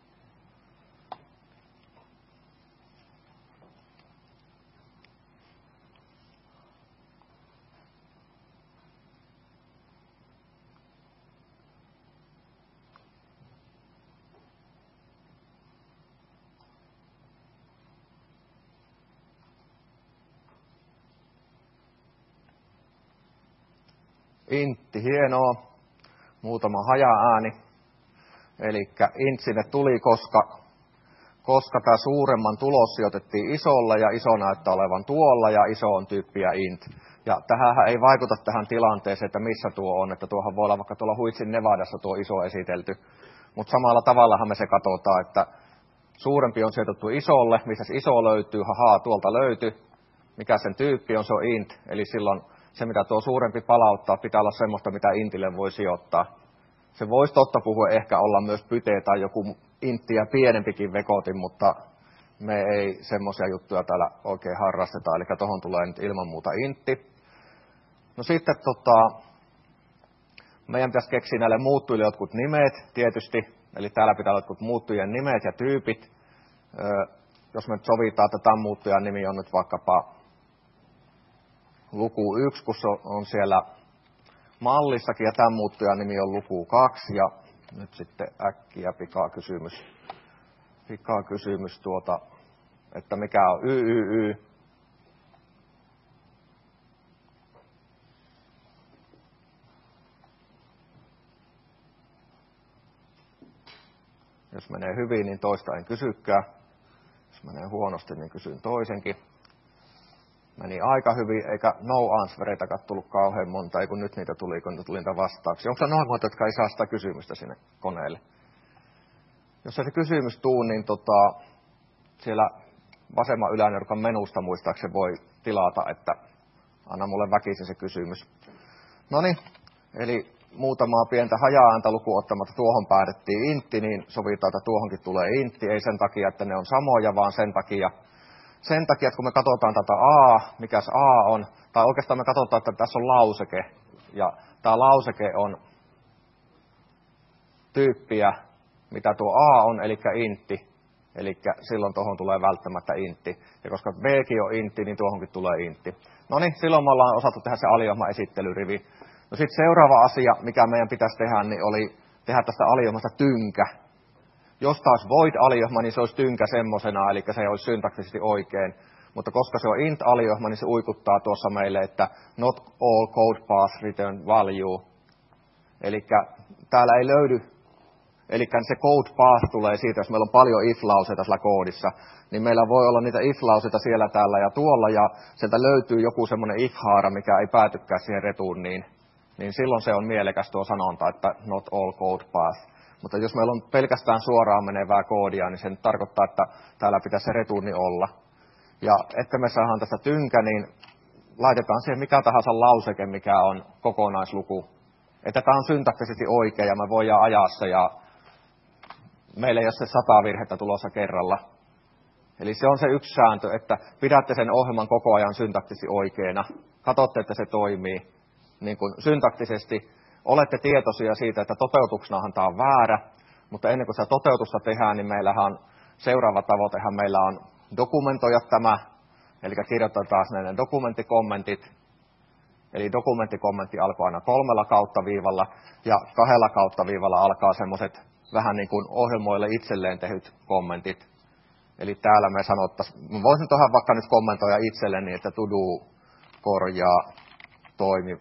Intti, hienoa. Muutama haja-ääni. Eli int sinne tuli, koska, koska tämä suuremman tulos sijoitettiin isolle ja iso näyttää olevan tuolla ja iso on tyyppiä int. Ja tähän ei vaikuta tähän tilanteeseen, että missä tuo on. Että tuohan voi olla vaikka tuolla Huitsin Nevadassa tuo iso esitelty. Mutta samalla tavallahan me se katsotaan, että suurempi on sijoitettu isolle, missä iso löytyy, hahaa, tuolta löytyy. Mikä sen tyyppi on, se on int. Eli silloin se, mitä tuo suurempi palauttaa, pitää olla semmoista, mitä intille voi sijoittaa. Se voisi totta puhua ehkä olla myös pyte tai joku inttiä pienempikin vekotin, mutta me ei semmoisia juttuja täällä oikein harrasteta. Eli tuohon tulee nyt ilman muuta intti. No sitten tota, meidän pitäisi keksiä näille muuttujille jotkut nimet tietysti. Eli täällä pitää olla jotkut muuttujien nimet ja tyypit. Öö, jos me nyt sovitaan, että tämän muuttujan nimi on nyt vaikkapa luku yksi, kun se on siellä mallissakin, ja tämän muuttujan nimi on luku kaksi, ja nyt sitten äkkiä pikakysymys, pikakysymys tuota, että mikä on Y Y Y. Jos menee hyvin, niin toista en kysykään. Jos menee huonosti, niin kysyn toisenkin. Meni aika hyvin, eikä no-answereitakaan tullut kauhean monta, ei kun nyt niitä tuli, kun tuli niitä vastauksia. Onko se noin monta, jotka ei saa sitä kysymystä sinne koneelle? Jos se kysymys tuu, niin tota, siellä vasemman ylänurkan menusta muistaakseni voi tilata, että anna mulle väkisin se kysymys. Noniin, eli muutamaa pientä haja-ääntä lukuun ottamatta tuohon päätettiin intti, niin sovitaan, että tuohonkin tulee intti. Ei sen takia, että ne on samoja, vaan sen takia, Sen takia, että kun me katsotaan tätä A, mikäs A on, tai oikeastaan me katsotaan, että tässä on lauseke, ja tämä lauseke on tyyppiä, mitä tuo A on, eli intti, eli silloin tuohon tulee välttämättä intti, ja koska Bkin on intti, niin tuohonkin tulee intti. No niin, silloin me ollaan osattu tehdä se alijohma esittelyrivi. No sitten seuraava asia, mikä meidän pitäisi tehdä, niin oli tehdä tästä alijohmasta tynkä. Jos taas void-alijohma, niin se olisi tynkä semmosena, eli se olisi syntaksisesti oikein. Mutta koska se on int-alijohma, niin se uikuttaa tuossa meille, että not all code paths return value. Eli täällä ei löydy, eli se code path tulee siitä, jos meillä on paljon if-lauseita siellä koodissa, niin meillä voi olla niitä if-lauseita siellä, täällä ja tuolla, ja sieltä löytyy joku semmoinen if-haara, mikä ei päätykään siihen returniin. Niin silloin se on mielekäs tuo sanonta, että not all code paths. Mutta jos meillä on pelkästään suoraan menevää koodia, niin se nyt tarkoittaa, että täällä pitäisi se returni olla. Ja että me saadaan tästä tynkä, niin laitetaan siihen mikä tahansa lauseke, mikä on kokonaisluku. Että tämä on syntaktisesti oikein ja me voidaan ajaa se ja meillä ei ole se sata virhettä tulossa kerralla. Eli se on se yksi sääntö, että pidätte sen ohjelman koko ajan syntaktisesti oikeana. Katsotte, että se toimii niin kuin syntaktisesti. Olette tietoisia siitä, että toteutuksenahan tämä on väärä, mutta ennen kuin sitä toteutusta tehdään, niin meillähän on seuraava tavoitehan meillä on dokumentoida tämä, eli kirjoittaa taas näiden dokumenttikommentit. Eli dokumenttikommentti alkoi aina kolmella kautta viivalla, ja kahdella kautta viivalla alkaa semmoiset vähän niin kuin ohjelmoille itselleen tehdyt kommentit. Eli täällä me sanottaisiin, mä voisin tuohon vaikka nyt kommentoida itselleni, niin että to do korjaa toimi,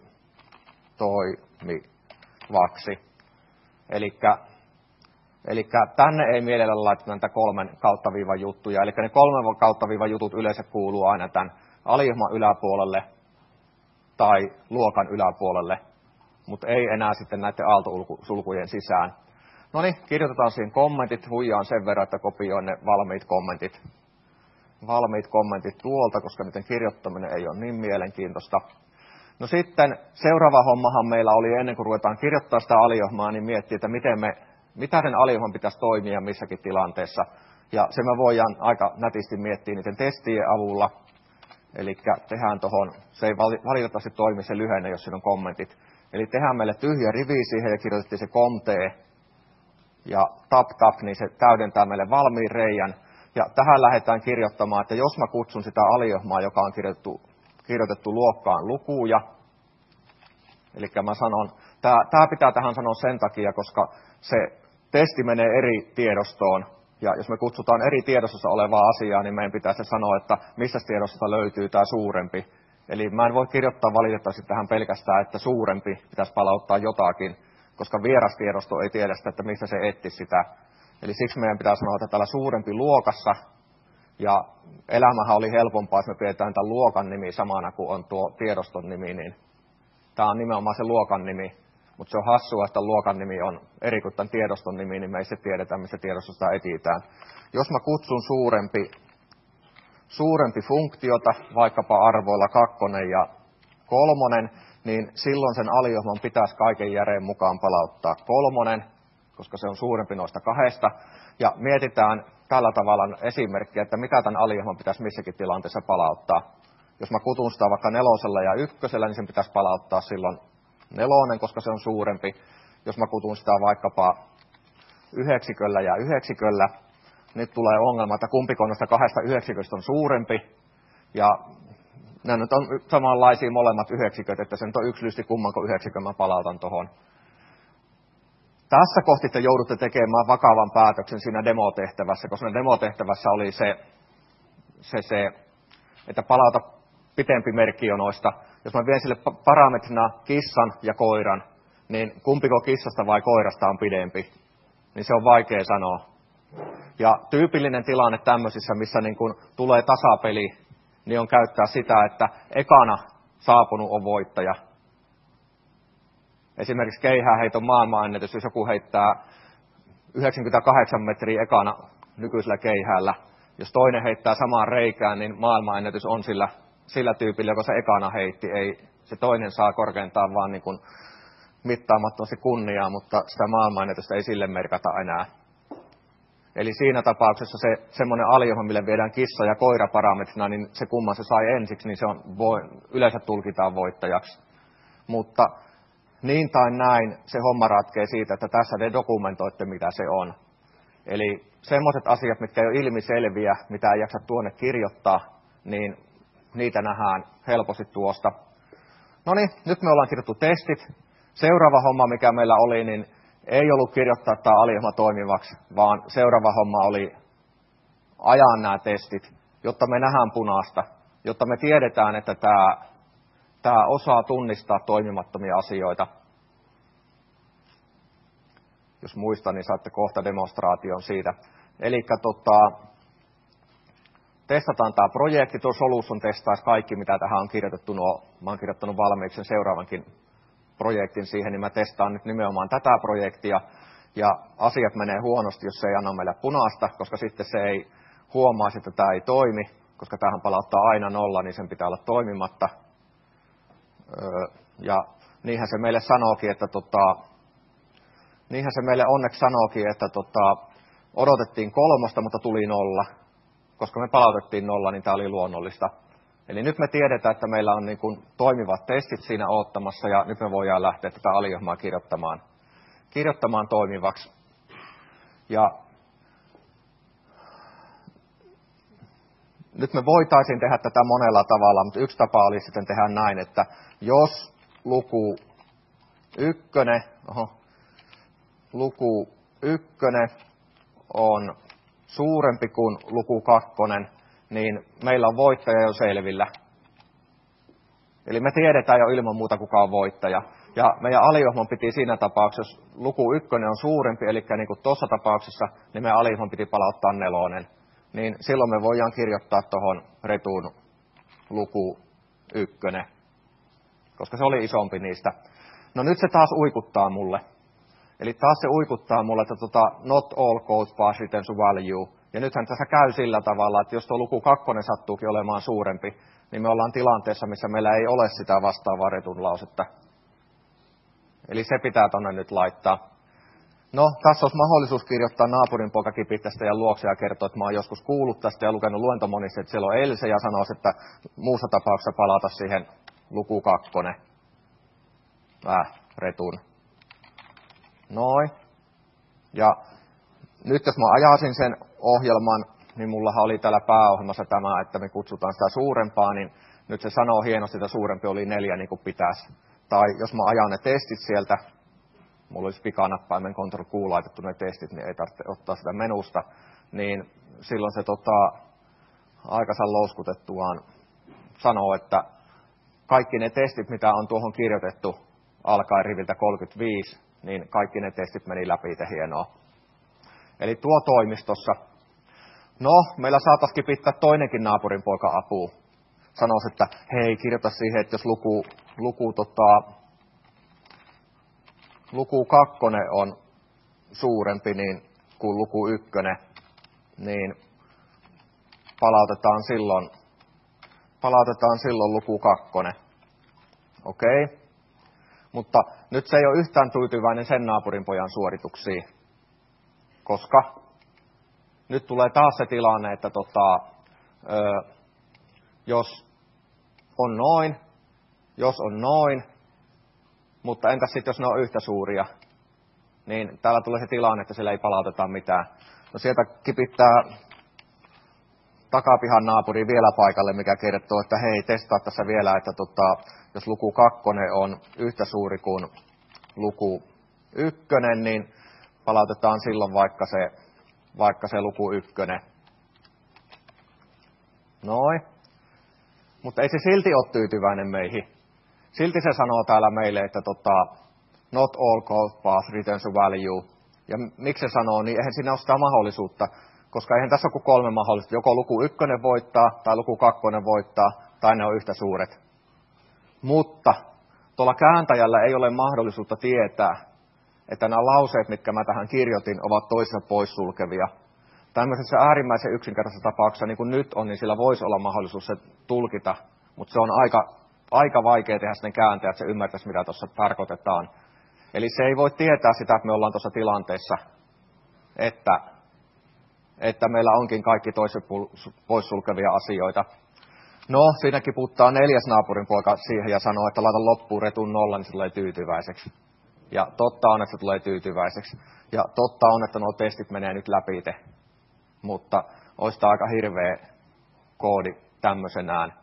toimivaksi. Elikkä, elikkä tänne ei mielellä laiteta näitä kolmen kautta viivan juttuja. Eli ne kolmen kautta viivan jutut yleensä kuuluu aina tämän alijohman yläpuolelle tai luokan yläpuolelle, mutta ei enää sitten näiden aaltosulkujen sisään. No niin, kirjoitetaan siihen kommentit, huijaan sen verran, että kopioin ne valmiit kommentit. Valmiit kommentit tuolta, koska niiden kirjoittaminen ei ole niin mielenkiintoista. No sitten seuraava hommahan meillä oli ennen kuin ruvetaan kirjoittaa sitä alijohmaa, niin miettiä, että miten me, mitä sen alijohman pitäisi toimia missäkin tilanteessa. Ja se me voidaan aika nätisti miettiä niiden testien avulla. Eli tehdään tuohon, se ei valitettavasti toimi se lyhenne, jos siinä on kommentit. Eli tehdään meille tyhjä rivi siihen ja kirjoitettiin se com-t ja tap tap, niin se täydentää meille valmiin reijän. Ja tähän lähdetään kirjoittamaan, että jos mä kutsun sitä aliohmaa, joka on kirjoitettu, kirjoitettu luokkaan lukuja, eli mä sanon, tämä pitää tähän sanoa sen takia, koska se testi menee eri tiedostoon, ja jos me kutsutaan eri tiedostossa olevaa asiaa, niin meidän pitäisi sanoa, että missä tiedostosta löytyy tämä suurempi. Eli mä en voi kirjoittaa valitettavasti tähän pelkästään, että suurempi pitäisi palauttaa jotakin, koska vierastiedosto ei tiedä sitä, että missä se etsisi sitä. Eli siksi meidän pitää sanoa, että täällä suurempi luokassa, ja elämähän oli helpompaa, jos me pidetään tämän luokan nimi samana kuin on tuo tiedoston nimi, niin tämä on nimenomaan se luokan nimi. Mutta se on hassua, että luokan nimi on eri kuin tämän tiedoston nimi, niin me ei se tiedetä, missä tiedostosta etsitään. Jos mä kutsun suurempi, suurempi funktiota, vaikkapa arvoilla kakkonen ja kolmonen, niin silloin sen aliohman pitäisi kaiken järjen mukaan palauttaa kolmonen, koska se on suurempi noista kahdesta. Ja mietitään tällä tavalla esimerkkiä, että mitä tämän aliohman pitäisi missäkin tilanteessa palauttaa. Jos mä kutun sitä vaikka nelosella ja ykkösellä, niin sen pitäisi palauttaa silloin nelonen, koska se on suurempi. Jos mä kutun sitä vaikkapa yhdeksiköllä ja yhdeksiköllä, nyt tulee ongelma, että kumpiko noista kahdesta yhdeksiköstä on suurempi. Ja nämä nyt on samanlaisia molemmat yhdeksiköt, että se nyt on yksi lysti kummanko yhdeksikön mä palautan tuohon. Tässä kohti te joudutte tekemään vakavan päätöksen siinä demotehtävässä, koska siinä demotehtävässä oli se, se, se että palauta pitempi merkkionoista. Jos mä vien sille parametrina kissan ja koiran, niin kumpiko kissasta vai koirasta on pidempi, niin se on vaikea sanoa. Ja tyypillinen tilanne tämmöisissä, missä niin kun tulee tasapeli, niin on käyttää sitä, että ekana saapunut on voittaja. Esimerkiksi keihääheiton maailmanennätys, jos joku heittää yhdeksänkymmentäkahdeksan metriä ekana nykyisellä keihäällä. Jos toinen heittää samaan reikään, niin maailmanennätys on sillä, sillä tyypillä, joka se ekana heitti. Ei, se toinen saa korkeintaan vaan niin kuin mittaamattomasti kunniaa, mutta sitä maailmanennätystä ei sille merkata enää. Eli siinä tapauksessa se semmoinen aliohma, mille viedään kissa ja koira parametrina, niin se kumman se sai ensiksi, niin se on, voi, yleensä tulkitaan voittajaksi. Mutta niin tai näin se homma ratkee siitä, että tässä te dokumentoitte, mitä se on. Eli semmoiset asiat, mitkä ei ole ilmiselviä, mitä ei jaksa tuonne kirjoittaa, niin niitä nähdään helposti tuosta. No niin, nyt me ollaan kirjoittu testit. Seuraava homma, mikä meillä oli, niin ei ollut kirjoittaa tämä aliohma toimivaksi, vaan seuraava homma oli ajaa nämä testit, jotta me nähdään punaista, jotta me tiedetään, että tämä, tämä osaa tunnistaa toimimattomia asioita. Jos muistan, niin saatte kohta demonstraation siitä. Eli tota, testataan tämä projekti, tuo Solution testaisi kaikki, mitä tähän on kirjoitettu. Nuo, mä olen kirjoittanut valmiiksi sen seuraavankin projektin siihen, niin mä testaan nyt nimenomaan tätä projektia. Ja asiat menee huonosti, jos se ei anna meille punaista, koska sitten se ei huomaisi, että tämä ei toimi, koska tämähän palauttaa aina nolla, niin sen pitää olla toimimatta. Ja niinhän se meille sanookin, että tota, niinhän se meille onneksi sanookin, että tota, odotettiin kolmosta, mutta tuli nolla. Koska me palautettiin nolla, niin tämä oli luonnollista. Eli nyt me tiedetään, että meillä on niin kuin toimivat testit siinä odottamassa, ja nyt me voidaan lähteä tätä aliohmaa kirjoittamaan, kirjoittamaan toimivaksi. Ja nyt me voitaisiin tehdä tätä monella tavalla, mutta yksi tapa olisi sitten tehdä näin, että jos luku ykkönen, oho, luku ykkönen on suurempi kuin luku kakkonen, niin meillä on voittaja jo selvillä. Eli me tiedetään jo ilman muuta, kuka on voittaja. Ja meidän aliohman piti siinä tapauksessa, jos luku ykkönen on suurempi, eli niin kuin tuossa tapauksessa, niin meidän aliohman piti palauttaa nelonen. Niin silloin me voidaan kirjoittaa tuohon retuun luku ykkönen, koska se oli isompi niistä. No nyt se taas uikuttaa mulle. Eli taas se uikuttaa mulle, että tota, not all code pass returns value. Ja nythän tässä käy sillä tavalla, että jos tuo luku kakkonen sattuukin olemaan suurempi, niin me ollaan tilanteessa, missä meillä ei ole sitä vastaavaa retun lausetta. Eli se pitää tonne nyt laittaa. No, tässä olisi mahdollisuus kirjoittaa naapurin poika kipittästä ja luokse ja kertoa, että mä oon joskus kuullut tästä ja lukenut luentomonissa, että siellä on Else ja sanoisi, että muussa tapauksessa palata siihen luku kakkonen. Äh, retun. Noin. Ja nyt jos mä ajasin sen ohjelman, niin mullahan oli täällä pääohjelmassa tämä, että me kutsutaan sitä suurempaa, niin nyt se sanoo hienosti, että suurempi oli neljä niin kuin pitäisi. Tai jos mä ajan ne testit sieltä, mulla olisi pikanappaimen Control Q laitettu ne testit, niin ei tarvitse ottaa sitä menusta, niin silloin se tota, aikansa louskutettuaan sanoo, että kaikki ne testit, mitä on tuohon kirjoitettu alkaen riviltä kolmekymmentäviisi, niin kaikki ne testit meni läpi, te hienoa. Eli tuo toimistossa. No, meillä saataisiin pitää toinenkin naapurin poika apua. Sanoisi, että hei, kirjoita siihen, että jos luku, luku, tota, luku kakkonen on suurempi niin, kuin luku ykkönen, niin palautetaan silloin, palautetaan silloin luku kakkonen. Okei? Okay? Mutta nyt se ei ole yhtään tyytyväinen sen naapurin pojan suorituksiin, koska nyt tulee taas se tilanne, että tota, ö, jos on noin, jos on noin, mutta entäs sitten jos ne on yhtä suuria, niin täällä tulee se tilanne, että siellä ei palauteta mitään. No sieltä kipittää takapihan naapuri vielä paikalle, mikä kertoo, että hei, testaa tässä vielä, että tota, jos luku kakkonen on yhtä suuri kuin luku ykkönen, niin palautetaan silloin vaikka se, vaikka se luku ykkönen. Noin. Mutta ei se silti ole tyytyväinen meihin. Silti se sanoo täällä meille, että tota, not all code path returns a value. Ja miksi se sanoo, niin eihän siinä ole sitä mahdollisuutta, koska eihän tässä ole kuin kolme mahdollisuutta. Joko luku ykkönen voittaa, tai luku kakkonen voittaa, tai ne on yhtä suuret. Mutta tuolla kääntäjällä ei ole mahdollisuutta tietää, että nämä lauseet, mitkä mä tähän kirjoitin, ovat toisensa poissulkevia. Tämmöisessä äärimmäisen yksinkertaisessa tapauksessa, niin kuin nyt on, niin sillä voisi olla mahdollisuus se tulkita, mutta se on aika, aika vaikea tehdä sitten kääntäjä, että se ymmärtäisi, mitä tuossa tarkoitetaan. Eli se ei voi tietää sitä, että me ollaan tuossa tilanteessa, että, että meillä onkin kaikki toiset poissulkevia asioita. No, siinäkin puuttaa neljäs naapurin poika siihen ja sanoo, että laita loppuun retun nolla, niin se tulee tyytyväiseksi. Ja totta on, että se tulee tyytyväiseksi. Ja totta on, että nuo testit menee nyt läpi te. Mutta olisi tämä aika hirveä koodi tämmöisenään.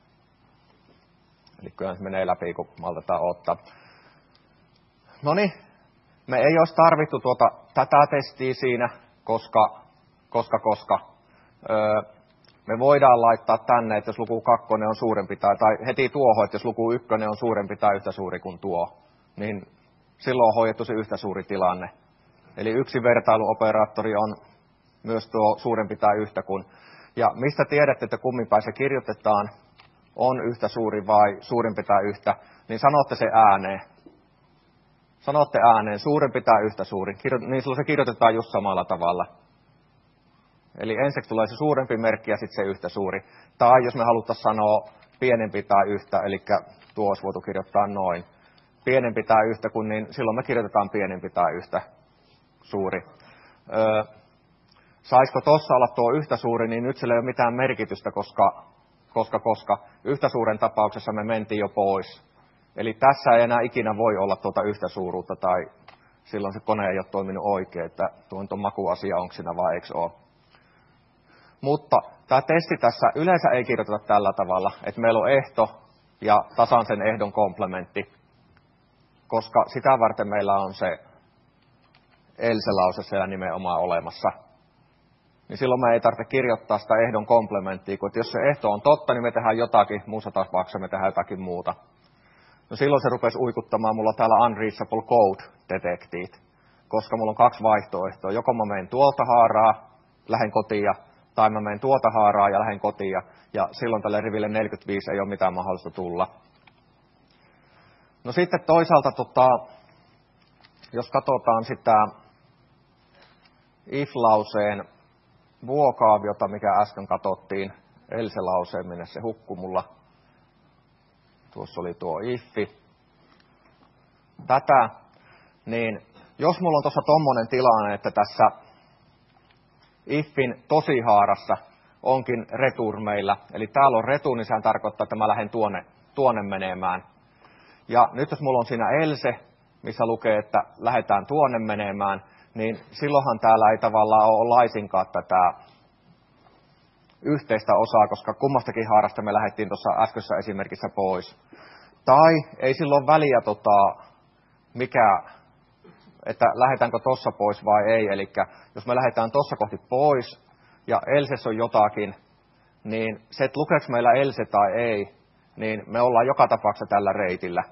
Eli kyllä se menee läpi, kun maltetaan ottaa. Noniin, me ei olisi tarvittu tuota, tätä testiä siinä, koska, koska, koska öö, me voidaan laittaa tänne, että jos luku kakkonen on suurempi, tai, tai heti tuohon, että jos luku ykkönen on suurempi tai yhtä suuri kuin tuo, niin silloin on hoidettu se yhtä suuri tilanne. Eli yksi vertailuoperaattori on myös tuo suurempi tai yhtä kuin. Ja mistä tiedätte, että kummin päin se kirjoitetaan, on yhtä suuri vai suurempi tai yhtä, niin sanotte se ääneen. Sanotte ääneen, suurempi tai yhtä suuri, niin silloin se kirjoitetaan just samalla tavalla. Eli ensiksi tulee se suurempi merkki ja sitten se yhtä suuri. Tai jos me haluttaisiin sanoa pienempi tai yhtä, eli tuo olisi voitu kirjoittaa noin. Pienempi tai yhtä kuin, niin silloin me kirjoitetaan pienempi tai yhtä suuri. Öö, saisiko tuossa olla tuo yhtä suuri, niin nyt sillä ei ole mitään merkitystä, koska, koska, koska yhtä suuren tapauksessa me mentiin jo pois. Eli tässä ei enää ikinä voi olla tuota yhtä suuruutta, tai silloin se kone ei ole toiminut oikein, että tuon tuon makuasia onko siinä vai eikö ole. Mutta tämä testi tässä yleensä ei kirjoiteta tällä tavalla, että meillä on ehto ja tasan sen ehdon komplementti, koska sitä varten meillä on se else-lause siellä nimenomaan olemassa. Niin silloin me ei tarvitse kirjoittaa sitä ehdon komplementtia, kun jos se ehto on totta, niin me tehdään jotakin, muussa tapauksessa me tehdään jotakin muuta. No silloin se rupesi uikuttamaan mulla täällä unreachable code detectit, koska mulla on kaksi vaihtoehtoa. Joko mä menen tuolta haaraa, lähden kotiin, tai mä menen tuota haaraa ja lähden kotiin, ja silloin tälle riville neljäkymmentäviisi ei ole mitään mahdollista tulla. No sitten toisaalta, tota, jos katsotaan sitä if-lauseen vuokaaviota, mikä äsken katsottiin, else-lauseen, minne se hukkui mulla. Tuossa oli tuo if. Tätä, niin jos mulla on tuossa tommonen tilanne, että tässä ifin tosihaarassa onkin return meillä, eli täällä on return, niin sehän tarkoittaa, että mä lähden tuonne, tuonne menemään. Ja nyt jos mulla on siinä else, missä lukee, että lähdetään tuonne menemään, niin silloinhan täällä ei tavallaan ole laisinkaan tätä yhteistä osaa, koska kummastakin haarasta me lähdettiin tuossa äskeisessä esimerkissä pois. Tai ei silloin väliä, tota, mikä, että lähdetäänkö tuossa pois vai ei. Eli jos me lähdetään tuossa kohti pois ja else on jotakin, niin se, että lukeeko meillä else tai ei, niin me ollaan joka tapauksessa tällä reitillä.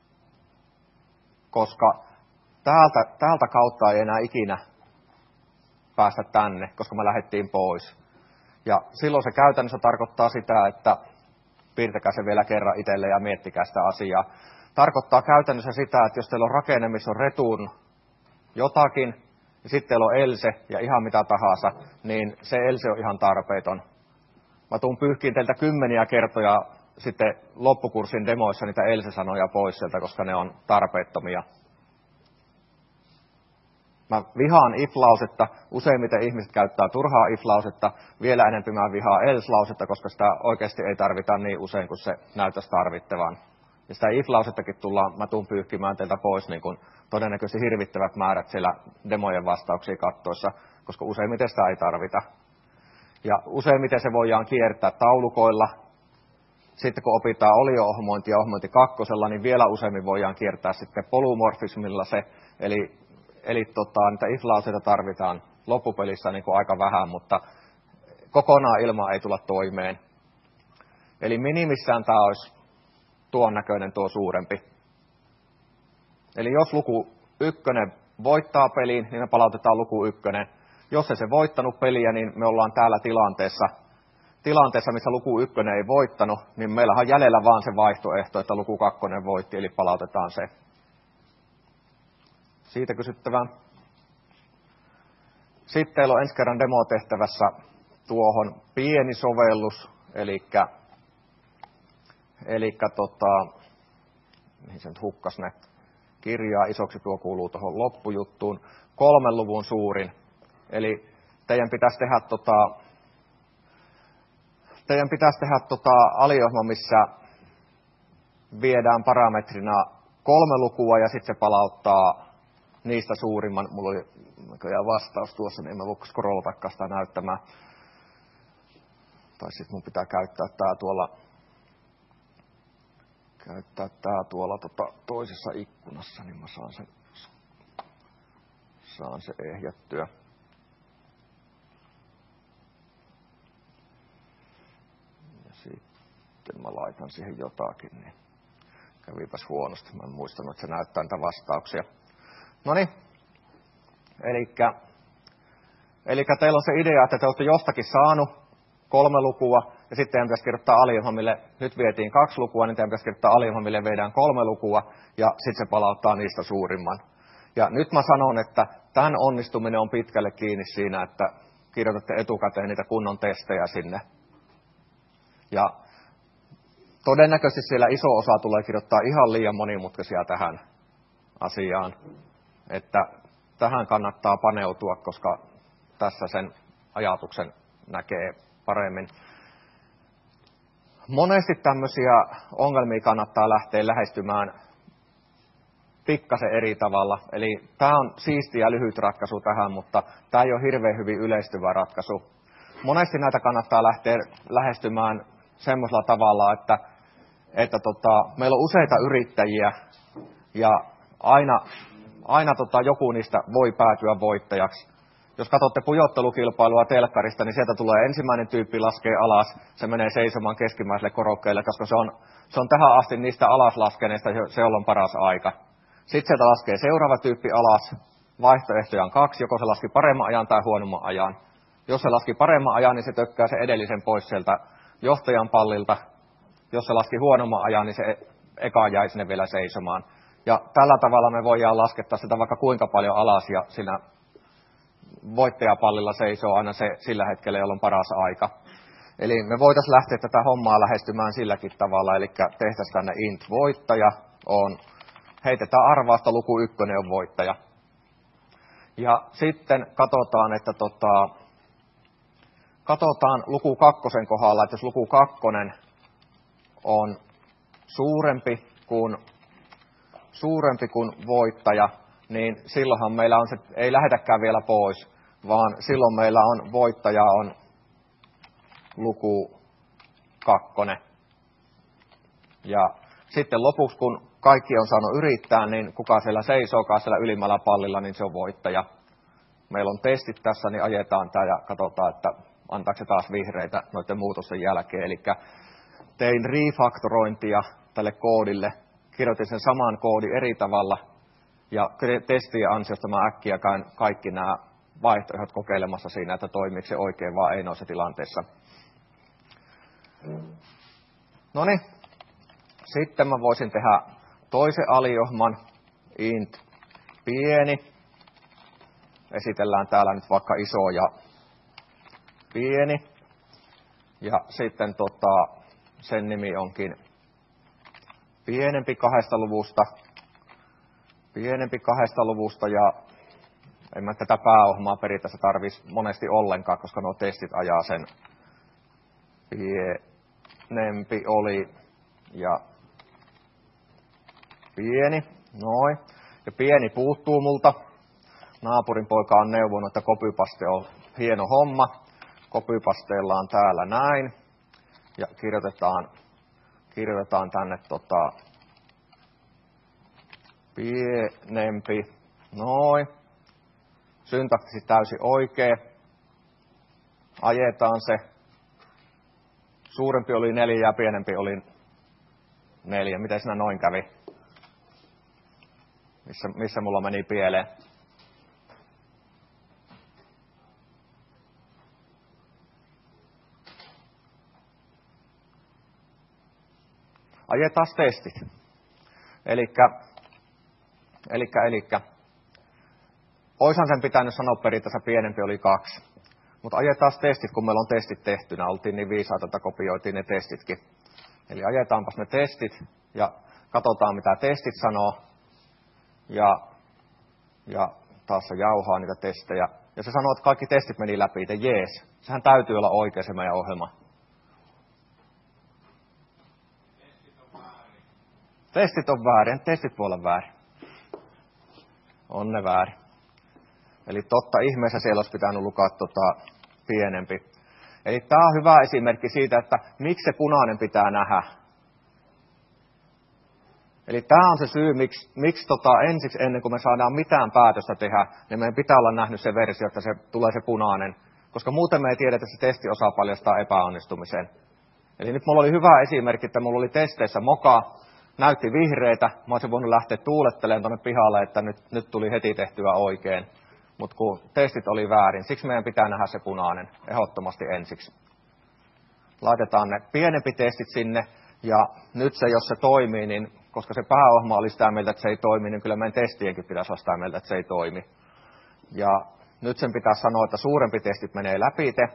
Koska täältä, täältä kautta ei enää ikinä päästä tänne, koska me lähdettiin pois. Ja silloin se käytännössä tarkoittaa sitä, että piirtäkää se vielä kerran itselle ja miettikää sitä asiaa. Tarkoittaa käytännössä sitä, että jos teillä on rakenne, missä on return jotakin, ja sitten teillä on else ja ihan mitä tahansa, niin se else on ihan tarpeeton. Mä tuun pyyhkiin teiltä kymmeniä kertoja sitten loppukurssin demoissa niitä else-sanoja pois sieltä, koska ne on tarpeettomia. Mä vihaan if-lausetta, useimmiten ihmiset käyttää turhaa if-lausetta, vielä enemmän mä vihaan else-lausetta, koska sitä oikeasti ei tarvita niin usein kuin se näyttäisi tarvittavan. Ja sitä if-lausettakin tullaan, mä tuun pyyhkimään teiltä pois niin kun todennäköisesti hirvittävät määrät siellä demojen vastauksia kattoissa, koska useimmiten sitä ei tarvita. Ja useimmiten se voidaan kiertää taulukoilla. Sitten kun opitaan olio-ohmointi ja ohmointi kakkosella, niin vielä useimmin voidaan kiertää sitten polymorfismilla se, eli Eli tota, niitä if-lauseita tarvitaan loppupelissä niin kuin aika vähän, mutta kokonaan ilman ei tulla toimeen. Eli minimissään tämä olisi tuon näköinen tuo suurempi. Eli jos luku ykkönen voittaa peliin, niin me palautetaan luku ykkönen. Jos ei se voittanut peliä, niin me ollaan täällä tilanteessa, tilanteessa missä luku ykkönen ei voittanut, niin meillä on jäljellä vaan se vaihtoehto, että luku kakkonen voitti, eli palautetaan se. Siitä kysyttävää. Sitten teillä on ensi kerran demotehtävässä tuohon pieni sovellus, eli, eli tota, mihin se nyt hukkas ne kirjaa isoksi, tuo kuuluu tuohon loppujuttuun, kolmen luvun suurin. Eli teidän pitäisi tehdä, tota, teidän pitäisi tehdä tota aliohjelma, missä viedään parametrina kolme lukua ja sitten se palauttaa niistä suurimman. Mulla oli näköjään vastaus tuossa, niin en mä voi scrollatakaan sitä näyttämään. Tai sitten mun pitää käyttää tää tuolla, käyttää tää tuolla tota, toisessa ikkunassa, niin mä saan sen, saan se ehjättyä. Ja sitten mä laitan siihen jotakin, niin kävipäs huonosti. Mä en muistanut, että se näyttää niitä vastauksia. Noniin, elikkä, elikkä teillä on se idea, että te olette jostakin saanut kolme lukua, ja sitten teidän pitäisi kirjoittaa aliohjelmille, nyt vietiin kaksi lukua, niin teidän pitäisi kirjoittaa aliohjelmille, veidään kolme lukua, ja sitten se palauttaa niistä suurimman. Ja nyt mä sanon, että tämän onnistuminen on pitkälle kiinni siinä, että kirjoitatte etukäteen niitä kunnon testejä sinne. Ja todennäköisesti siellä iso osa tulee kirjoittaa ihan liian monimutkaisia tähän asiaan. Että tähän kannattaa paneutua, koska tässä sen ajatuksen näkee paremmin. Monesti tämmöisiä ongelmia kannattaa lähteä lähestymään pikkasen eri tavalla. Eli tämä on siisti ja lyhyt ratkaisu tähän, mutta tämä ei ole hirveän hyvin yleistyvä ratkaisu. Monesti näitä kannattaa lähteä lähestymään semmoisella tavalla, että, että tota, meillä on useita yrittäjiä ja aina, aina tota, joku niistä voi päätyä voittajaksi. Jos katsotte pujottelukilpailua telkkarista, niin sieltä tulee ensimmäinen tyyppi laskee alas, se menee seisomaan keskimmäiselle korokkeelle, koska se on, se on tähän asti niistä alaslaskeneista, se on paras aika. Sitten sieltä laskee seuraava tyyppi alas, vaihtoehtoja on kaksi, joko se laski paremman ajan tai huonomman ajan. Jos se laski paremman ajan, niin se tökkää se edellisen pois sieltä johtajan pallilta. Jos se laski huonomman ajan, niin se eka jäi sinne vielä seisomaan. Ja tällä tavalla me voidaan laskettaa sitä vaikka kuinka paljon alas, ja siinä voittajapallilla seisoo aina se sillä hetkellä, jolloin paras aika. Eli me voitaisiin lähteä tätä hommaa lähestymään silläkin tavalla, eli tehtäisiin tänne int voittaja, on, heitetään arvausta, luku ykkönen on voittaja. Ja sitten katsotaan, että tota, katsotaan luku kakkosen kohdalla, että jos luku kakkonen on suurempi kuin, suurempi kuin voittaja, niin silloinhan meillä on se, ei lähetäkään vielä pois, vaan silloin meillä on voittaja on luku kakkonen. Ja sitten lopuksi, kun kaikki on saanut yrittää, niin kuka siellä seisookaan siellä ylimmällä pallilla, niin se on voittaja. Meillä on testit tässä, niin ajetaan tämä ja katsotaan, että antaako se taas vihreitä noiden muutosten jälkeen. Eli tein refaktorointia tälle koodille, kirjoitin sen saman koodin eri tavalla, ja testien ansiosta mä äkkiä käyn kaikki nämä vaihtoehdot kokeilemassa siinä, että toimiiko se oikein vai ei noissa tilanteissa. Noniin, sitten mä voisin tehdä toisen aliohman, int pieni. Esitellään täällä nyt vaikka iso ja pieni. Ja sitten tota, sen nimi onkin pienempi kahdesta luvusta. Pienempi kahdesta luvusta ja en mä tätä pääohmaa periaatteessa tarvitsisi monesti ollenkaan, koska nuo testit ajaa sen. Pienempi oli ja pieni. Noin. Ja pieni puuttuu multa. Naapurin poika on neuvonut, että copypaste on hieno homma. Copypasteellaan täällä näin. Ja kirjoitetaan, kirjoitetaan tänne tota, pienempi. Noin. Syntaktisesti täysin oikein. Ajetaan se. Suurempi oli neljä ja pienempi oli neljä. Miten siinä noin kävi? Missä, missä mulla meni pieleen? Ajetaan testit. Elikkä, elikkä, elikkä. Oishan sen pitänyt sanoa periaatteessa pienempi oli kaksi. Mutta ajetaan testit, kun meillä on testit tehtynä. Oltiin niin viisaita, että kopioitiin ne testitkin. Eli ajetaanpas ne testit ja katsotaan, mitä testit sanoo. Ja, ja taas se jauhaa niitä testejä. Ja se sanoo, että kaikki testit meni läpi, että jees. Sehän täytyy olla oikea se meidän ohjelma. Testit on väärin. Testit voi olla väärin. On ne väärin. Eli totta ihmeessä siellä olisi pitänyt lukea tota pienempi. Eli tämä on hyvä esimerkki siitä, että miksi se punainen pitää nähdä. Eli tämä on se syy, miksi, miksi tota, ensiksi ennen kuin me saadaan mitään päätöstä tehdä, niin meidän pitää olla nähnyt se versio, että se tulee se punainen. Koska muuten me ei tiedetä, että se testi osaa paljastaa epäonnistumisen. Eli nyt mulla oli hyvä esimerkki, että mulla oli testeissä moka, näytti vihreitä, mä olisin voinut lähteä tuulettelemaan tuonne pihalle, että nyt, nyt tuli heti tehtyä oikein. Mutta kun testit oli väärin, siksi meidän pitää nähdä se punainen, ehdottomasti ensiksi. Laitetaan ne pienempi testit sinne, ja nyt se, jos se toimii, niin koska se pääohjelma oli sitä mieltä, että se ei toimi, niin kyllä meidän testienkin pitäisi olla sitä mieltä, että se ei toimi. Ja nyt sen pitää sanoa, että suurempi testit menee läpi te.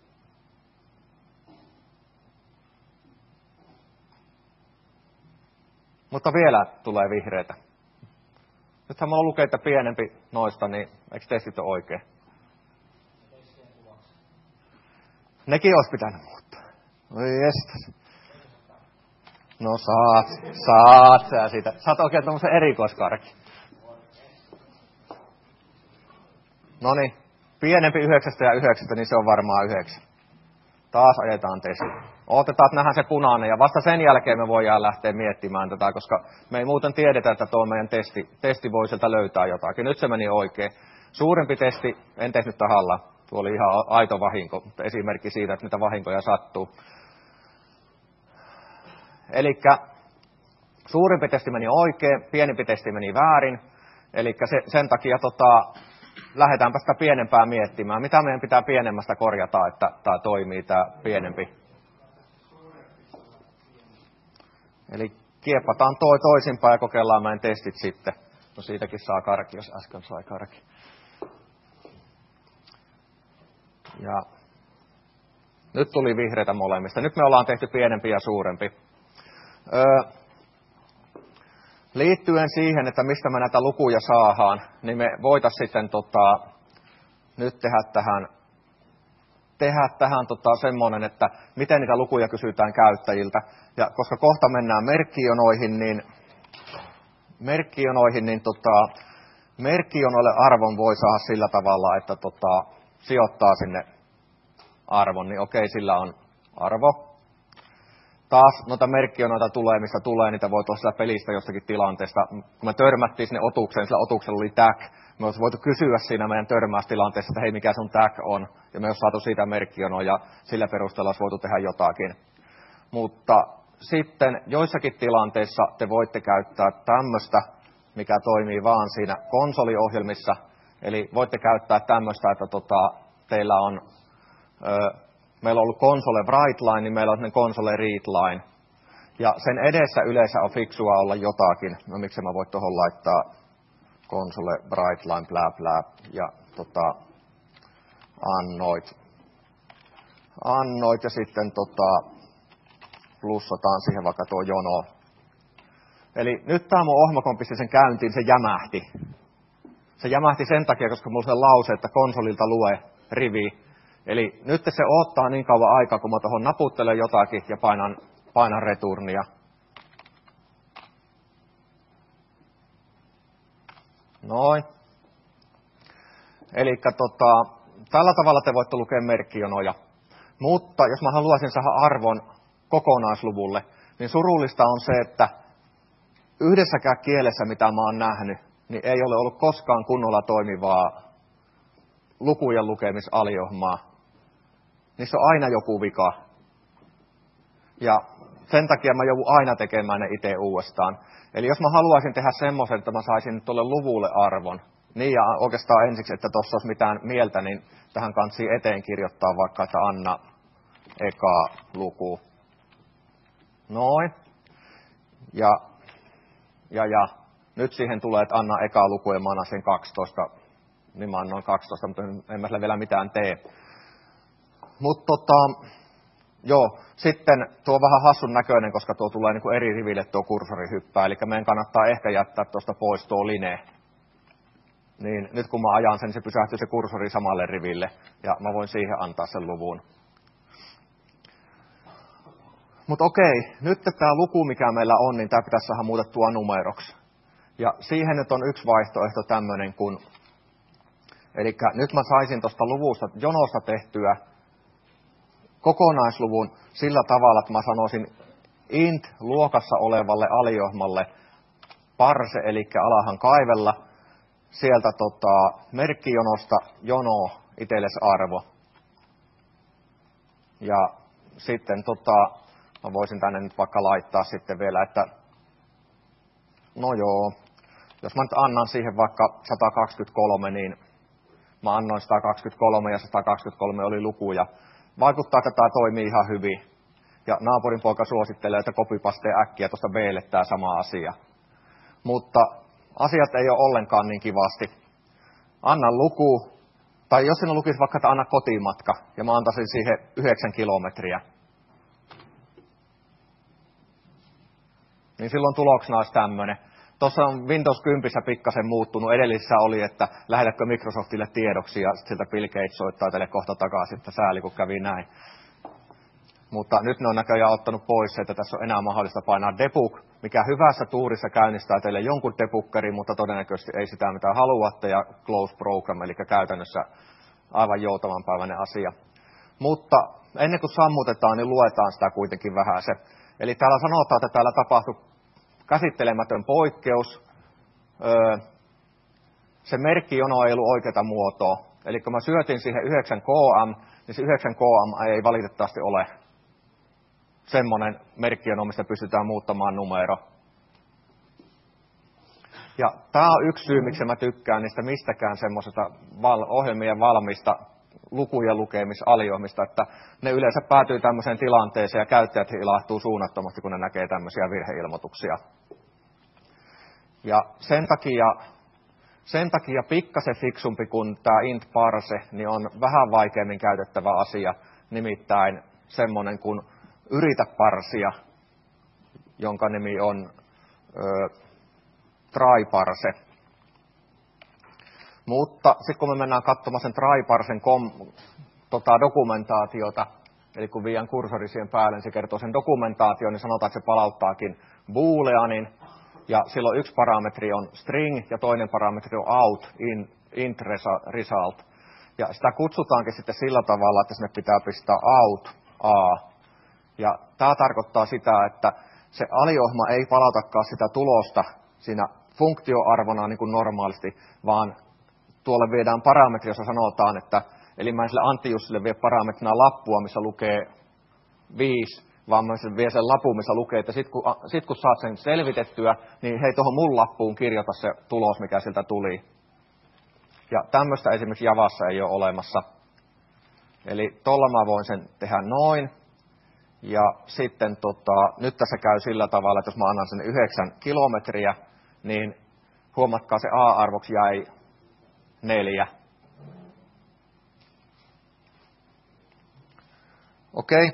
Mutta vielä tulee vihreitä. Nythän mulla lukee, että pienempi noista, niin eikö testit ole oikein? Nekin olisi pitänyt muuttaa. Oi jestas. No saat, saat sä siitä. Saat oikein tommosen erikoiskarki. Noniin, pienempi yhdeksästä ja yhdeksästä, niin se on varmaan yhdeksän. Taas ajetaan testi. Otetaan, että nähdään se punainen, ja vasta sen jälkeen me voidaan lähteä miettimään tätä, koska me ei muuten tiedetä, että tuo meidän testi, testi voi sieltä löytää jotakin. Nyt se meni oikein. Suurempi testi, en tehnyt tahalla. Tuo oli ihan aito vahinko, mutta esimerkki siitä, että mitä vahinkoja sattuu. Eli suurempi testi meni oikein, pienempi testi meni väärin. Eli se, sen takia tota, lähdetäänpä sitä pienempää miettimään. Mitä meidän pitää pienemmästä korjata, että tämä toimii, tämä pienempi. Eli kieppataan toi toisinpäin ja kokeillaan meidän testit sitten. No siitäkin saa karki, jos äsken sai karki. Ja nyt tuli vihreitä molemmista. Nyt me ollaan tehty pienempi ja suurempi. Öö, liittyen siihen, että mistä me näitä lukuja saadaan, niin me voitaisiin sitten tota, nyt tehdä tähän, tehdä tähän tota, semmoinen, että miten niitä lukuja kysytään käyttäjiltä. Ja koska kohta mennään merkkijonoihin, niin, merkkijonoihin, niin tota, merkkijonoille arvon voi saada sillä tavalla, että tota, sijoittaa sinne arvon, niin okei, sillä on arvo. Taas noita merkkijonoita tulee, mistä tulee, niitä voi tuossa pelistä jostakin tilanteesta. Kun me törmättiin sinne otukseen, sillä otuksella oli tag. Me olisi voitu kysyä siinä meidän törmäystilanteessa, että hei, mikä sun tag on. Ja me olisi saatu siitä merkkijonoja ja sillä perusteella olisi voitu tehdä jotakin. Mutta sitten joissakin tilanteissa te voitte käyttää tämmöistä, mikä toimii vaan siinä konsoliohjelmissa. Eli voitte käyttää tämmöistä, että tota, teillä on... Öö, meillä on ollut console write line, niin meillä on console read line. Ja sen edessä yleensä on fiksua olla jotakin. No miksi mä voin tuohon laittaa console write line, bla bla, ja tota, annoit. Annoit ja sitten tota, plussataan siihen vaikka tuo jono. Eli nyt tämä mun ohjelma, kun pistin sen käyntiin, se jämähti. Se jämähti sen takia, koska mulla on se lause, että konsolilta lue rivi. Eli nyt se odottaa niin kauan aikaa, kun mä tuohon naputtelen jotakin ja painan, painan returnia. Noin. Eli tota, tällä tavalla te voitte lukea merkkijonoja. Mutta jos mä haluaisin saada arvon kokonaisluvulle, niin surullista on se, että yhdessäkään kielessä, mitä mä oon nähnyt, niin ei ole ollut koskaan kunnolla toimivaa lukujen lukemisaliohmaa. Niissä on aina joku vika. Ja sen takia mä joudun aina tekemään ne itse uudestaan. Eli jos mä haluaisin tehdä semmoisen, että mä saisin tuolle luvulle arvon, niin ja oikeastaan ensiksi, että tuossa olisi mitään mieltä, niin tähän kansi eteen kirjoittaa vaikka, että anna eka luku. Noin. Ja, ja, ja nyt siihen tulee, että anna eka luku ja mä annan sen kaksitoista. Niin mä annoin kaksitoista, mutta en mä sillä vielä mitään tee. Mutta tota, joo, sitten tuo on vähän hassun näköinen, koska tuo tulee niinku eri riville tuo kursori hyppää. Eli meidän kannattaa ehkä jättää tuosta pois tuo line. Niin nyt kun mä ajan sen, niin se pysähtyy se kursori samalle riville. Ja mä voin siihen antaa sen luvun. Mutta okei, nyt tämä luku, mikä meillä on, niin tämä pitäisi saada muutettua numeroksi. Ja siihen nyt on yksi vaihtoehto tämmöinen, kun... Eli nyt mä saisin tuosta luvusta, jonosta tehtyä kokonaisluvun sillä tavalla, että mä sanoisin int luokassa olevalle aliohmalle parse, eli alahan kaivella, sieltä tota, merkkijonosta jono itsellesi arvo. Ja sitten tota, mä voisin tänne nyt vaikka laittaa sitten vielä, että no joo, jos mä nyt annan siihen vaikka sata kaksikymmentäkolme, niin mä annoin sata kaksikymmentäkolme ja sata kaksikymmentäkolme oli lukuja. Vaikuttaa, että tämä toimii ihan hyvin. Ja naapurin poika suosittelee, että copypastea äkkiä tuosta B:lle tämä sama asia. Mutta asiat ei ole ollenkaan niin kivasti. Anna luku, tai jos sinä lukisi vaikka, että anna kotimatka, ja mä antaisin siihen yhdeksän kilometriä, niin silloin tuloksena olisi tämmöinen. Tuossa on Windows kymmenen pikkasen muuttunut. Edellisessä oli, että lähetätkö Microsoftille tiedoksi ja siltä Bill Gates soittaa teille kohta takaisin, että sääli kun kävi näin. Mutta nyt ne on näköjään ottanut pois se, että tässä on enää mahdollista painaa debug, mikä hyvässä tuurissa käynnistää teille jonkun debuggerin, mutta todennäköisesti ei sitä mitä haluatte ja close program, eli käytännössä aivan joutavan päiväinen asia. Mutta ennen kuin sammutetaan, niin luetaan sitä kuitenkin vähän se. Eli täällä sanotaan, että täällä tapahtui käsittelemätön poikkeus. Öö, se merkkijono ei ollut oikeata muotoa. Eli kun mä syötin siihen yhdeksän K M, niin se yhdeksän K M ei valitettavasti ole semmoinen merkkijono, mistä pystytään muuttamaan numero. Ja tämä on yksi syy, miksi mä tykkään niistä mistäkään semmoisesta val- ohjelmien valmista lukujen lukemisaliohmista, että ne yleensä päätyy tämmöiseen tilanteeseen ja käyttäjät ilahtuu suunnattomasti, kun ne näkee tämmöisiä virheilmoituksia. Ja sen takia, sen takia pikkasen fiksumpi kuin tämä int parse, niin on vähän vaikeammin käytettävä asia, nimittäin semmoinen kuin yritä parsia, jonka nimi on ö, try-parse. Mutta sitten kun me mennään katsomaan sen try-parsen kom, tota, dokumentaatiota, eli kun viiän kursori siihen päälle, niin se kertoo sen dokumentaation, niin sanotaan, että se palauttaakin booleanin, ja silloin yksi parametri on string, ja toinen parametri on out, in, int result. Ja sitä kutsutaankin sitten sillä tavalla, että sinne pitää pistää out, a. Ja tämä tarkoittaa sitä, että se aliohjelma ei palautakaan sitä tulosta siinä funktioarvona niin kuin normaalisti, vaan tuolle viedään parametri, jossa sanotaan, että eli mä en sille Antti Jussille vie parametrina lappua, missä lukee viisi, vaan mä vie sen lapun, missä lukee, että sit kun, sit kun saat sen selvitettyä, niin hei, tuohon mun lappuun kirjoita se tulos, mikä sieltä tuli. Ja tämmöistä esimerkiksi Javassa ei ole olemassa. Eli tuolla mä voin sen tehdä noin. Ja sitten tota, nyt tässä käy sillä tavalla, että jos mä annan sen yhdeksän kilometriä, niin huomatkaa se A-arvoksi jäi neljä. Okei.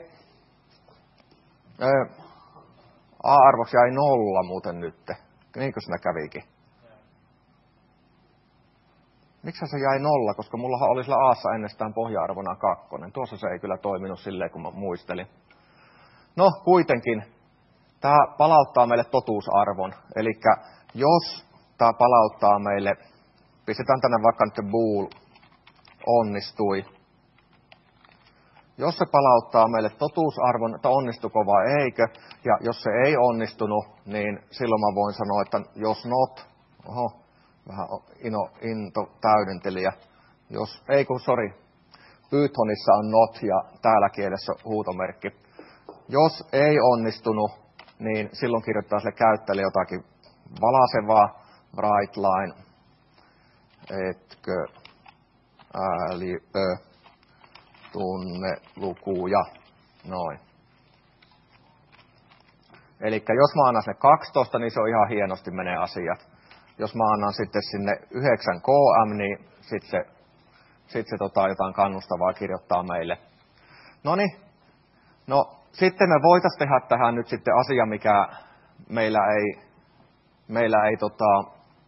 Okay. A-arvoksi jäi nolla muuten nyt. Niinkö siinä kävikin? Miksi se jäi nolla? Koska mullahan oli sillä A:ssa ennestään pohja-arvona kakkonen. Tuossa se ei kyllä toiminut silleen, kun mä muistelin. No, kuitenkin. Tämä palauttaa meille totuusarvon. Eli jos tämä palauttaa meille, pistetään tänne vaikka nyt bool onnistui. Jos se palauttaa meille totuusarvon, että onnistuko vai eikö, ja jos se ei onnistunut, niin silloin mä voin sanoa, että jos not, oho, vähän ino, into täydentelijä, jos, ei kun, sori, Pythonissa on not ja täällä kielessä on huutomerkki. Jos ei onnistunut, niin silloin kirjoittaa sille käyttäjälle jotakin valasevaa, write line, etkö ääliö tunne lukuja, noin. Eli jos mä annan sinne kaksitoista, niin se on ihan hienosti menee asiat. Jos mä annan sitten sinne yhdeksän km, niin sitten se, sit se tota, jotain kannustavaa kirjoittaa meille. Noniin, no sitten me voitaisiin tehdä tähän nyt sitten asia, mikä meillä ei, meillä ei tota,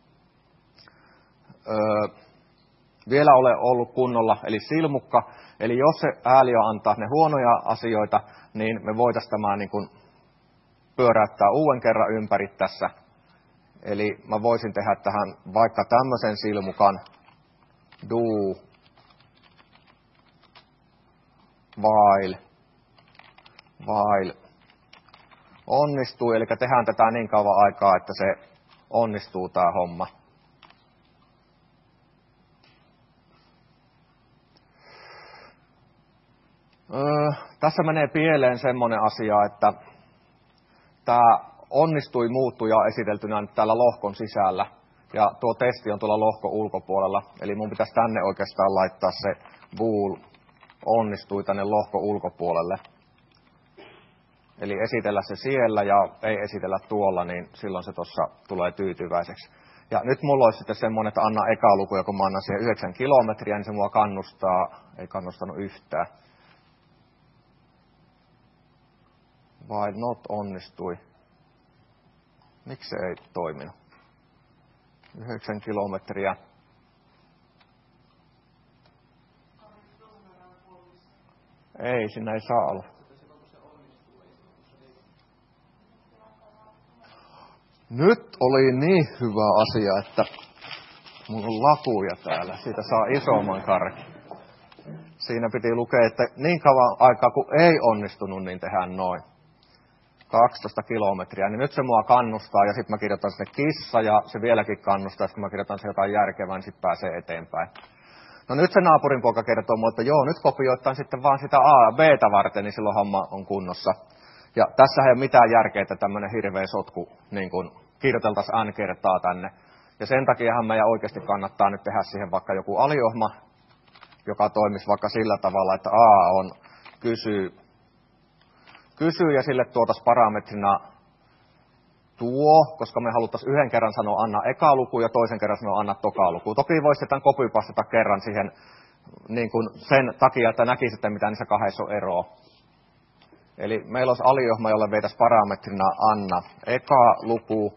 öö, vielä ole ollut kunnolla, eli silmukka. Eli jos se ääliö antaa ne huonoja asioita, niin me voitaisiin tämä niin kuin pyöräyttää uuden kerran ympäri tässä. Eli mä voisin tehdä tähän vaikka tämmöisen silmukan do while, while onnistuu. Eli tehdään tätä niin kauan aikaa, että se onnistuu tämä homma. Öö, tässä menee pieleen semmoinen asia, että tämä onnistui muuttuja esiteltynä nyt täällä lohkon sisällä. Ja tuo testi on tuolla lohkon ulkopuolella. Eli mun pitäisi tänne oikeastaan laittaa se bool onnistui tänne lohkon ulkopuolelle. Eli esitellä se siellä ja ei esitellä tuolla, niin silloin se tuossa tulee tyytyväiseksi. Ja nyt mulla olisi sitten semmoinen, että anna eka luku, ja kun mä annan siihen yhdeksän kilometriä, niin se mua kannustaa, ei kannustanut yhtään. Vai not onnistui. Miksi se ei toiminut? Yhdeksän kilometriä. Ei, siinä ei saa olla. Nyt oli niin hyvä asia, että mulla on lakuja täällä. Siitä saa isomman karkin. Siinä piti lukea, että niin kauan aikaa kun ei onnistunut, niin tehdään noin. kaksitoista kilometriä, niin nyt se mua kannustaa, ja sitten mä kirjoitan sinne kissa, ja se vieläkin kannustaa, ja kun mä kirjoitan se jotain järkevää, niin sitten pääsee eteenpäin. No nyt se naapurin poika kertoo mulle, että joo, nyt kopioittain sitten vaan sitä A ja B:tä varten, niin silloin homma on kunnossa. Ja tässä ei ole mitään järkeä, että tämmöinen hirveä sotku niin kun kirjoiteltaisiin n kertaa tänne. Ja sen takiahan meidän oikeasti kannattaa nyt tehdä siihen vaikka joku aliohma, joka toimisi vaikka sillä tavalla, että A on kysyy, kysyy ja sille tuotaisiin parametrina tuo, koska me haluttaisiin yhden kerran sanoa anna eka luku ja toisen kerran sanoa anna toka luku. Toki voisi tämän copypastata kerran siihen niin kuin sen takia, että näkisitte mitä niissä kahdessa on eroa. Eli meillä olisi aliohma, jolle veitäisi parametrina anna eka luku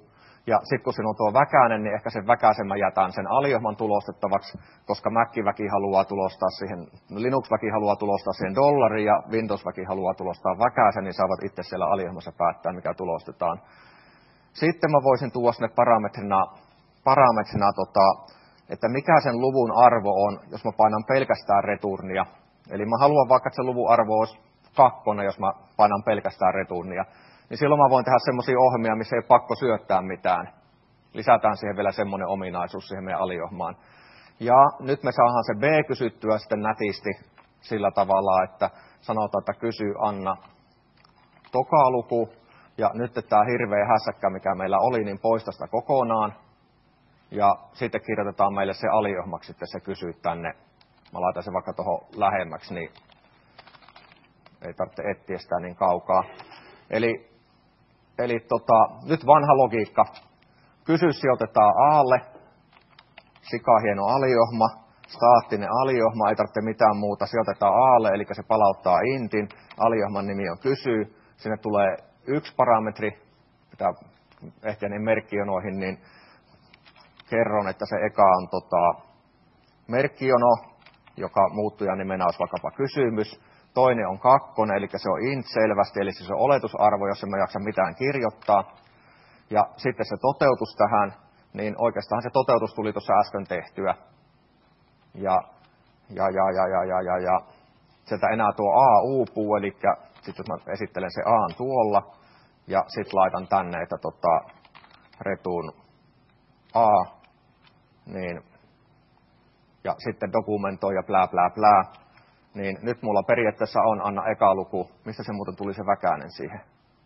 Ja sitten kun siinä on tuo väkäinen, niin ehkä sen väkäisen mä jätän sen aliohman tulostettavaksi, koska Mac-väki haluaa tulostaa siihen, Linux-väki haluaa tulostaa siihen dollarin ja Windows-väki haluaa tulostaa väkäisen, niin saavat itse siellä aliohmassa päättää, mikä tulostetaan. Sitten mä voisin tuoda sinne parametrina, parametrina tota, että mikä sen luvun arvo on, jos mä painan pelkästään returnia. Eli mä haluan vaikka, että se luvun arvo olisi kakkonen, jos mä painan pelkästään returnia. Niin silloin mä voin tehdä semmoisia ohjelmia, missä ei ole pakko syöttää mitään. Lisätään siihen vielä semmoinen ominaisuus siihen meidän aliohmaan. Ja nyt me saadaan se B kysyttyä sitten nätisti sillä tavalla, että sanotaan, että kysy Anna tokaluku. Ja nyt tämä hirveä hässäkkä, mikä meillä oli, niin poista sitä kokonaan. Ja sitten kirjoitetaan meille se aliohmaksi, sitten se kysyy tänne. Mä laitan se vaikka tuohon lähemmäksi, niin ei tarvitse etsiä sitä niin kaukaa. Eli, eli tota, nyt vanha logiikka. Kysy sijoitetaan A:lle. Sikahieno aliohma. Staattinen aliohma, ei tarvitse mitään muuta. Sijoitetaan A:lle, eli se palauttaa intin. Aliohman nimi on kysy. Sinne tulee yksi parametri. Pitää ehtiä niin merkkijonoihin, niin kerron, että se eka on tota, merkkijono, joka muuttujan nimenä olisi vaikkapa kysymys. Toinen on kakkonen, eli se on int selvästi, eli se on oletusarvo, jos emme jaksa mitään kirjoittaa. Ja sitten se toteutus tähän, niin oikeastaan se toteutus tuli tuossa äsken tehtyä. Ja, ja, ja, ja, ja, ja, ja, ja. Sieltä enää tuo A uupuu, eli sitten jos mä esittelen se A tuolla, ja sitten laitan tänne, että tota, return A, niin, ja sitten dokumentoi ja plää, plää, plää, niin nyt mulla periaatteessa on Anna eka luku. Mistä se muuten tuli se väkäinen siihen?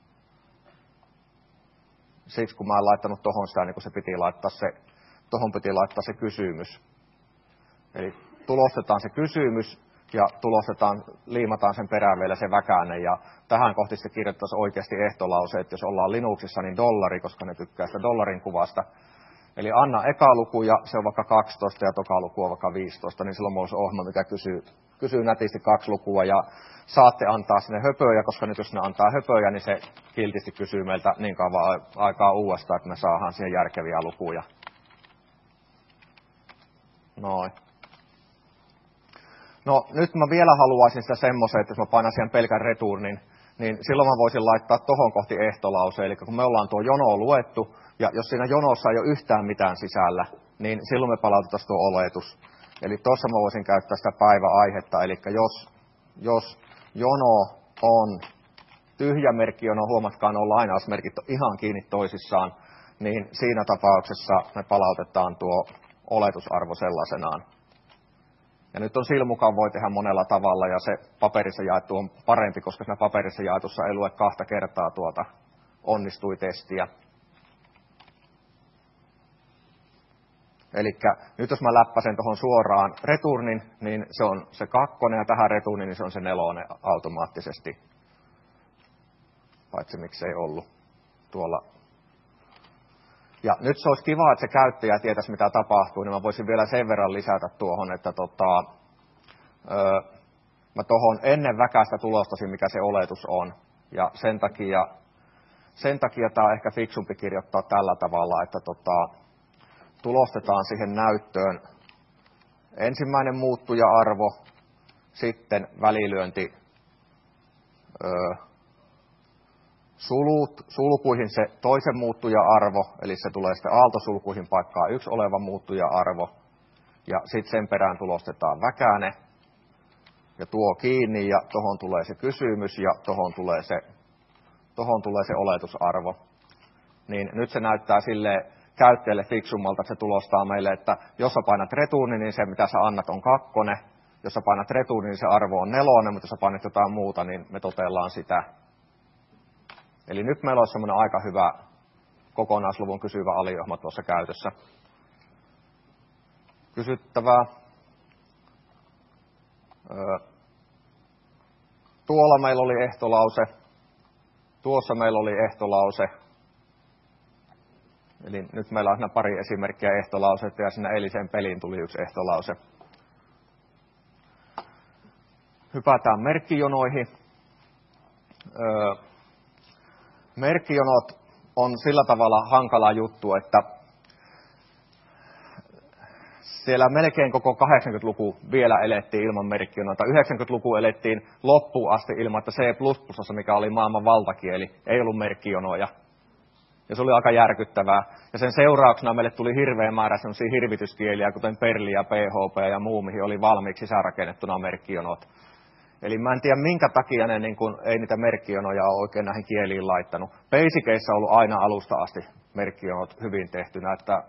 Siksi kun mä en laittanut tohon sitä, niin kun se piti laittaa se, tohon piti laittaa se kysymys. Eli tulostetaan se kysymys ja tulostetaan, liimataan sen perään vielä se väkäinen. Ja tähän kohti sitten kirjoittaisiin oikeasti ehtolause, että jos ollaan Linuxissa, niin dollari, koska ne tykkää sitä dollarin kuvasta. Eli anna eka luku ja se on vaikka kaksitoista ja toka luku on vaikka viisitoista, niin silloin mulla on se ohjelma, mikä kysyy, kysyy nätisti kaksi lukua ja saatte antaa sinne höpöjä, koska nyt jos ne antaa höpöjä, niin se kiltisti kysyy meiltä niin kauan aikaa uudestaan, että me saadaan siihen järkeviä lukuja. Noin. No nyt mä vielä haluaisin sitä semmoisen, että jos mä painan siihen pelkän returnin, niin silloin mä voisin laittaa tohon kohti ehtolause, eli kun me ollaan tuo jono luettu, ja jos siinä jonossa ei ole yhtään mitään sisällä, niin silloin me palautetaan tuo oletus. Eli tuossa mä voisin käyttää sitä päiväaihetta, eli jos, jos jono on tyhjä merkkijono, huomatkaa, nuo lainausmerkit on ihan kiinni toisissaan, niin siinä tapauksessa me palautetaan tuo oletusarvo sellaisenaan. Ja nyt on silmukaan voi tehdä monella tavalla, ja se paperissa jaettu on parempi, koska siinä paperissa jaetussa ei lue kahta kertaa tuota onnistui testiä. Eli nyt jos mä läppäsen tuohon suoraan returnin, niin se on se kakkonen, ja tähän returnin, niin se on se nelonen automaattisesti. Paitsi miksei ollut tuolla. Ja nyt se olisi kiva, että se käyttäjä tietäisi, mitä tapahtuu, niin mä voisin vielä sen verran lisätä tuohon, että tota, öö, mä tuohon ennen väkäistä tulostasin, mikä se oletus on. Ja sen takia, sen takia tämä on ehkä fiksumpi kirjoittaa tällä tavalla, että tota, tulostetaan siihen näyttöön ensimmäinen muuttuja-arvo, sitten välilyönti öö, sulut, sulkuihin se toisen muuttuja-arvo, eli se tulee sitten aaltosulkuihin paikkaa yksi oleva muuttuja-arvo, ja sitten sen perään tulostetaan väkäne, ja tuo kiinni, ja tuohon tulee se kysymys, ja tuohon tulee se, tohon tulee se oletusarvo. Niin nyt se näyttää silleen käyttäjälle fiksummalta, että se tulostaa meille, että jos sä painat returnin, niin se mitä sä annat on kakkonen, jos sä painat returnin, niin se arvo on nelonen, mutta jos sä painat jotain muuta, niin me totellaan sitä. Eli nyt meillä on semmoinen aika hyvä kokonaisluvun kysyvä aliohma tuossa käytössä. Kysyttävää. Öö, tuolla meillä oli ehtolause. Tuossa meillä oli ehtolause. Eli nyt meillä on pari esimerkkiä ehtolausetta ja sinne eiliseen peliin tuli yksi ehtolause. Hypätään merkkijonoihin. Öö, Merkkijonot on sillä tavalla hankala juttu, että siellä melkein koko kahdeksankymmentäluku vielä elettiin ilman merkkijonoita. yhdeksänkymmentäluku elettiin loppuun asti ilman, että C plus plus, mikä oli maailman valtakieli, ei ollut merkkijonoja. Ja se oli aika järkyttävää. Ja sen seurauksena meille tuli hirveä määrä sellaisia hirvityskieliä, kuten Perli ja P H P ja muu, mihin oli valmiiksi sisäänrakennettuna merkkijonot. Eli mä en tiedä, minkä takia ne niin kun, ei niitä merkkijonoja ole oikein näihin kieliin laittanut. Basicissa on ollut aina alusta asti merkkijonot hyvin tehtynä, että,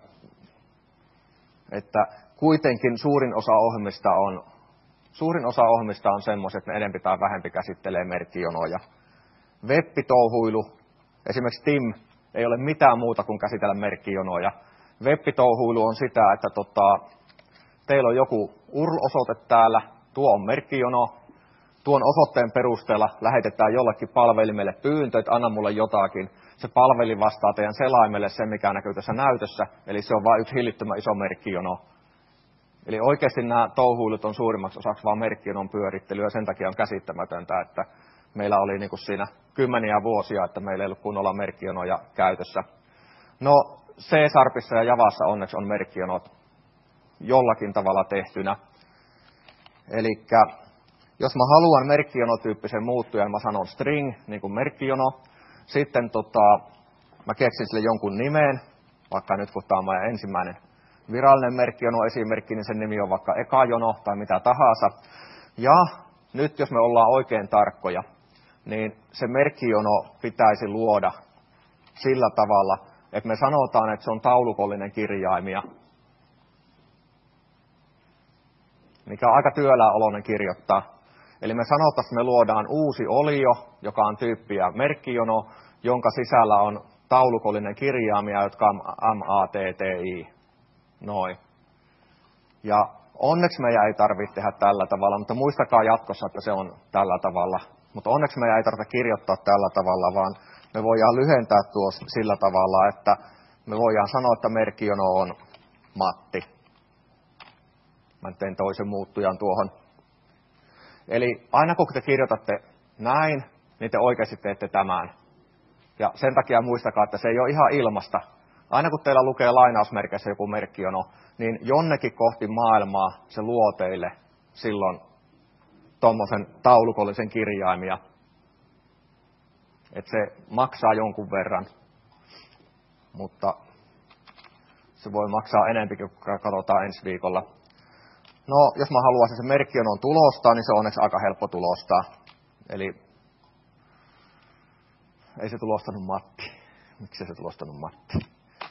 että kuitenkin suurin osa ohjelmista on, suurin osa ohjelmista on semmoiset, että ne enempi tai vähempi käsittelee merkkijonoja. Web-touhuilu, esimerkiksi Tim, ei ole mitään muuta kuin käsitellä merkkijonoja. Web-touhuilu on sitä, että tota, teillä on joku U R L-osoite täällä, tuo on merkkijono, tuon osoitteen perusteella lähetetään jollekin palvelimelle pyyntö, että anna mulle jotakin. Se palvelin vastaa teidän selaimelle sen, mikä näkyy tässä näytössä, eli se on vain yksi hillittömän iso merkkijono. Eli oikeasti nämä touhuilut on suurimmaksi osaksi vain merkkijonon pyörittelyä, ja sen takia on käsittämätöntä, että meillä oli niin kuin siinä kymmeniä vuosia, että meillä ei ollut kunnolla merkkijonoja käytössä. No, C-Sharpissa ja Javassa onneksi on merkkijonot jollakin tavalla tehtynä. Eli jos mä haluan merkkijonotyyppisen muuttujan, niin mä sanon string, niin kuin merkkijono. Sitten tota, mä keksin sille jonkun nimeen, vaikka nyt kun tämä on meidän ensimmäinen virallinen merkkijono-esimerkki, niin sen nimi on vaikka ekajono tai mitä tahansa. Ja nyt jos me ollaan oikein tarkkoja, niin se merkkijono pitäisi luoda sillä tavalla, että me sanotaan, että se on taulukollinen kirjaimia, mikä on aika työläoloinen kirjoittaa. Eli me sanotaan, että me luodaan uusi olio, joka on tyyppiä merkkijono, jonka sisällä on taulukollinen kirjaimia, jotka on M A T T I. Noin. Ja onneksi meidän ei tarvitse tehdä tällä tavalla, mutta muistakaa jatkossa, että se on tällä tavalla. Mutta onneksi meidän ei tarvitse kirjoittaa tällä tavalla, vaan me voidaan lyhentää tuo sillä tavalla, että me voidaan sanoa, että merkkijono on Matti. Mä tein toisen muuttujan tuohon. Eli aina kun te kirjoitatte näin, niin te oikeasti teette tämän. Ja sen takia muistakaa, että se ei ole ihan ilmasta. Aina kun teillä lukee lainausmerkeissä joku merkkijono, niin jonnekin kohti maailmaa se luo teille silloin tuommoisen taulukollisen kirjaimia. Että se maksaa jonkun verran, mutta se voi maksaa enempikin, kun katsotaan ensi viikolla. No, jos mä haluaisin sen merkkijonon tulostaa, niin se on onneksi aika helppo tulostaa. Eli ei se tulostanut Matti. Miksi se tulostanut Matti?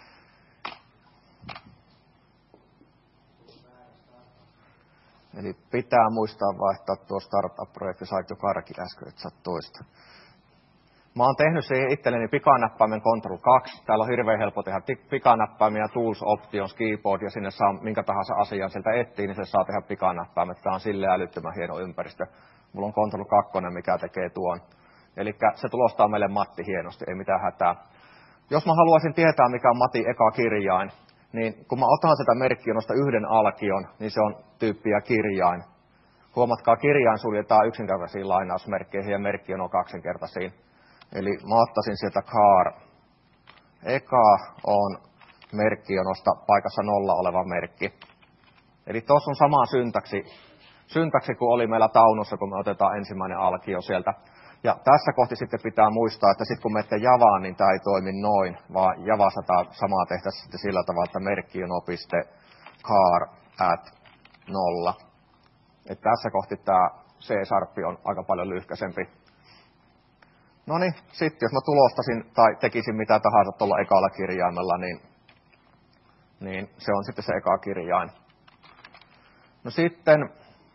Eli pitää muistaa vaihtaa tuo startup-projekti, sait jo karki äsken, että saat toista. Mä oon tehnyt siihen itselleni pikanäppäimen control kaksi. Täällä on hirveän helppo tehdä pikanäppäimiä, tools, options, keyboard, ja sinne saa minkä tahansa asian sieltä etsiä, niin se saa tehdä pikanäppäimet. Tämä on silleen älyttömän hieno ympäristö. Mulla on control kaksi, mikä tekee tuon. Eli se tulostaa meille Matti hienosti, ei mitään hätää. Jos mä haluaisin tietää, mikä on Matin eka kirjain, niin kun mä otan sitä merkkijonosta yhden alkion, niin se on tyyppiä kirjain. Huomatkaa, kirjain suljetaan yksinkertaisiin lainausmerkkeihin ja merkkijono kaksinkertaisiin. Eli mä ottaisin sieltä car. Eka on merkkijonosta paikassa nolla oleva merkki. Eli tuossa on sama syntaksi, syntaksi kuin oli meillä Taunossa, kun me otetaan ensimmäinen alkio sieltä. Ja tässä kohti sitten pitää muistaa, että sitten kun menette Javaan, niin tämä ei toimi noin, vaan Javassa tämä samaa tehtäisiin sitten sillä tavalla, että merkkijono.car at nolla. Et tässä kohti tämä C-Sharp on aika paljon lyhkäisempi. No niin, sitten jos mä tulostasin tai tekisin mitä tahansa tuolla ekalla kirjaimella, niin, niin se on sitten se eka kirjain. No sitten,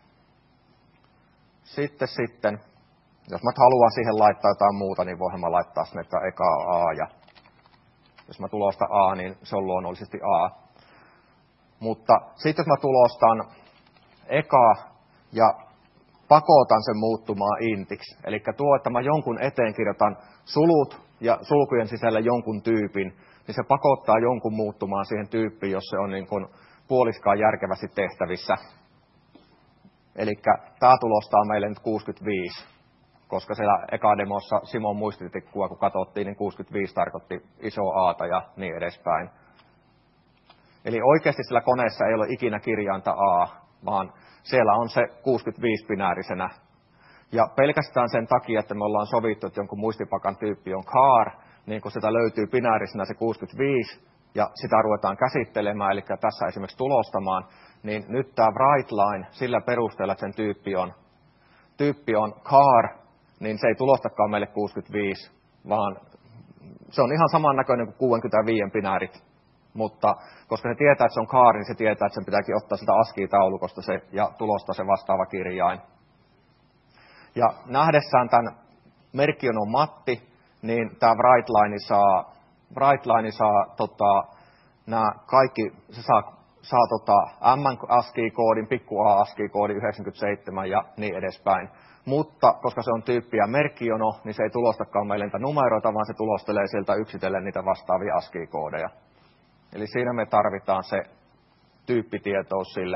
sitten, sitten, jos mä haluan siihen laittaa jotain muuta, niin voihan mä laittaa sinne, että eka A, ja jos mä tulostan A, niin se on luonnollisesti A. Mutta sitten jos mä tulostan eka ja pakotan sen muuttumaan intiksi. Eli tuo, että mä jonkun eteen kirjoitan sulut ja sulkujen sisällä jonkun tyypin, niin se pakottaa jonkun muuttumaan siihen tyyppiin, jos se on niin kuin puoliskaan järkevästi tehtävissä. Eli tämä tulostaa meille nyt kuusikymmentäviisi, koska siellä eka demossa Simon muistitikkua, kun katsottiin, niin kuusikymmentäviisi tarkoitti isoa A:ta ja niin edespäin. Eli oikeasti sillä koneessa ei ole ikinä kirjainta A, vaan siellä on se kuusikymmentäviisi binäärisenä. Ja pelkästään sen takia, että me ollaan sovittu, että jonkun muistipakan tyyppi on char, niin kun sitä löytyy binäärisenä se kuusikymmentäviisi, ja sitä ruvetaan käsittelemään, eli tässä esimerkiksi tulostamaan, niin nyt tämä write line sillä perusteella, että sen tyyppi on, tyyppi on char, niin se ei tulostakaan meille kuusikymmentäviisi, vaan se on ihan samannäköinen kuin kuusikymmentäviisi binäärit. Mutta koska se tietää, että se on char, niin se tietää, että sen pitääkin ottaa sitä ASCII-taulukosta se, ja tulostaa se vastaava kirjain. Ja nähdessään tämän merkkionon Matti, niin tämä write line saa, write line saa tota, nämä kaikki, se saa, saa tota M ASCII-koodin, pikku A ASCII-koodin yhdeksänkymmentäseitsemän ja niin edespäin. Mutta koska se on tyyppiä merkkiono, niin se ei tulostakaan meille niitä numeroita, vaan se tulostelee sieltä yksitellen niitä vastaavia ASCII-koodeja. Eli siinä me tarvitaan se tyyppitietous sille.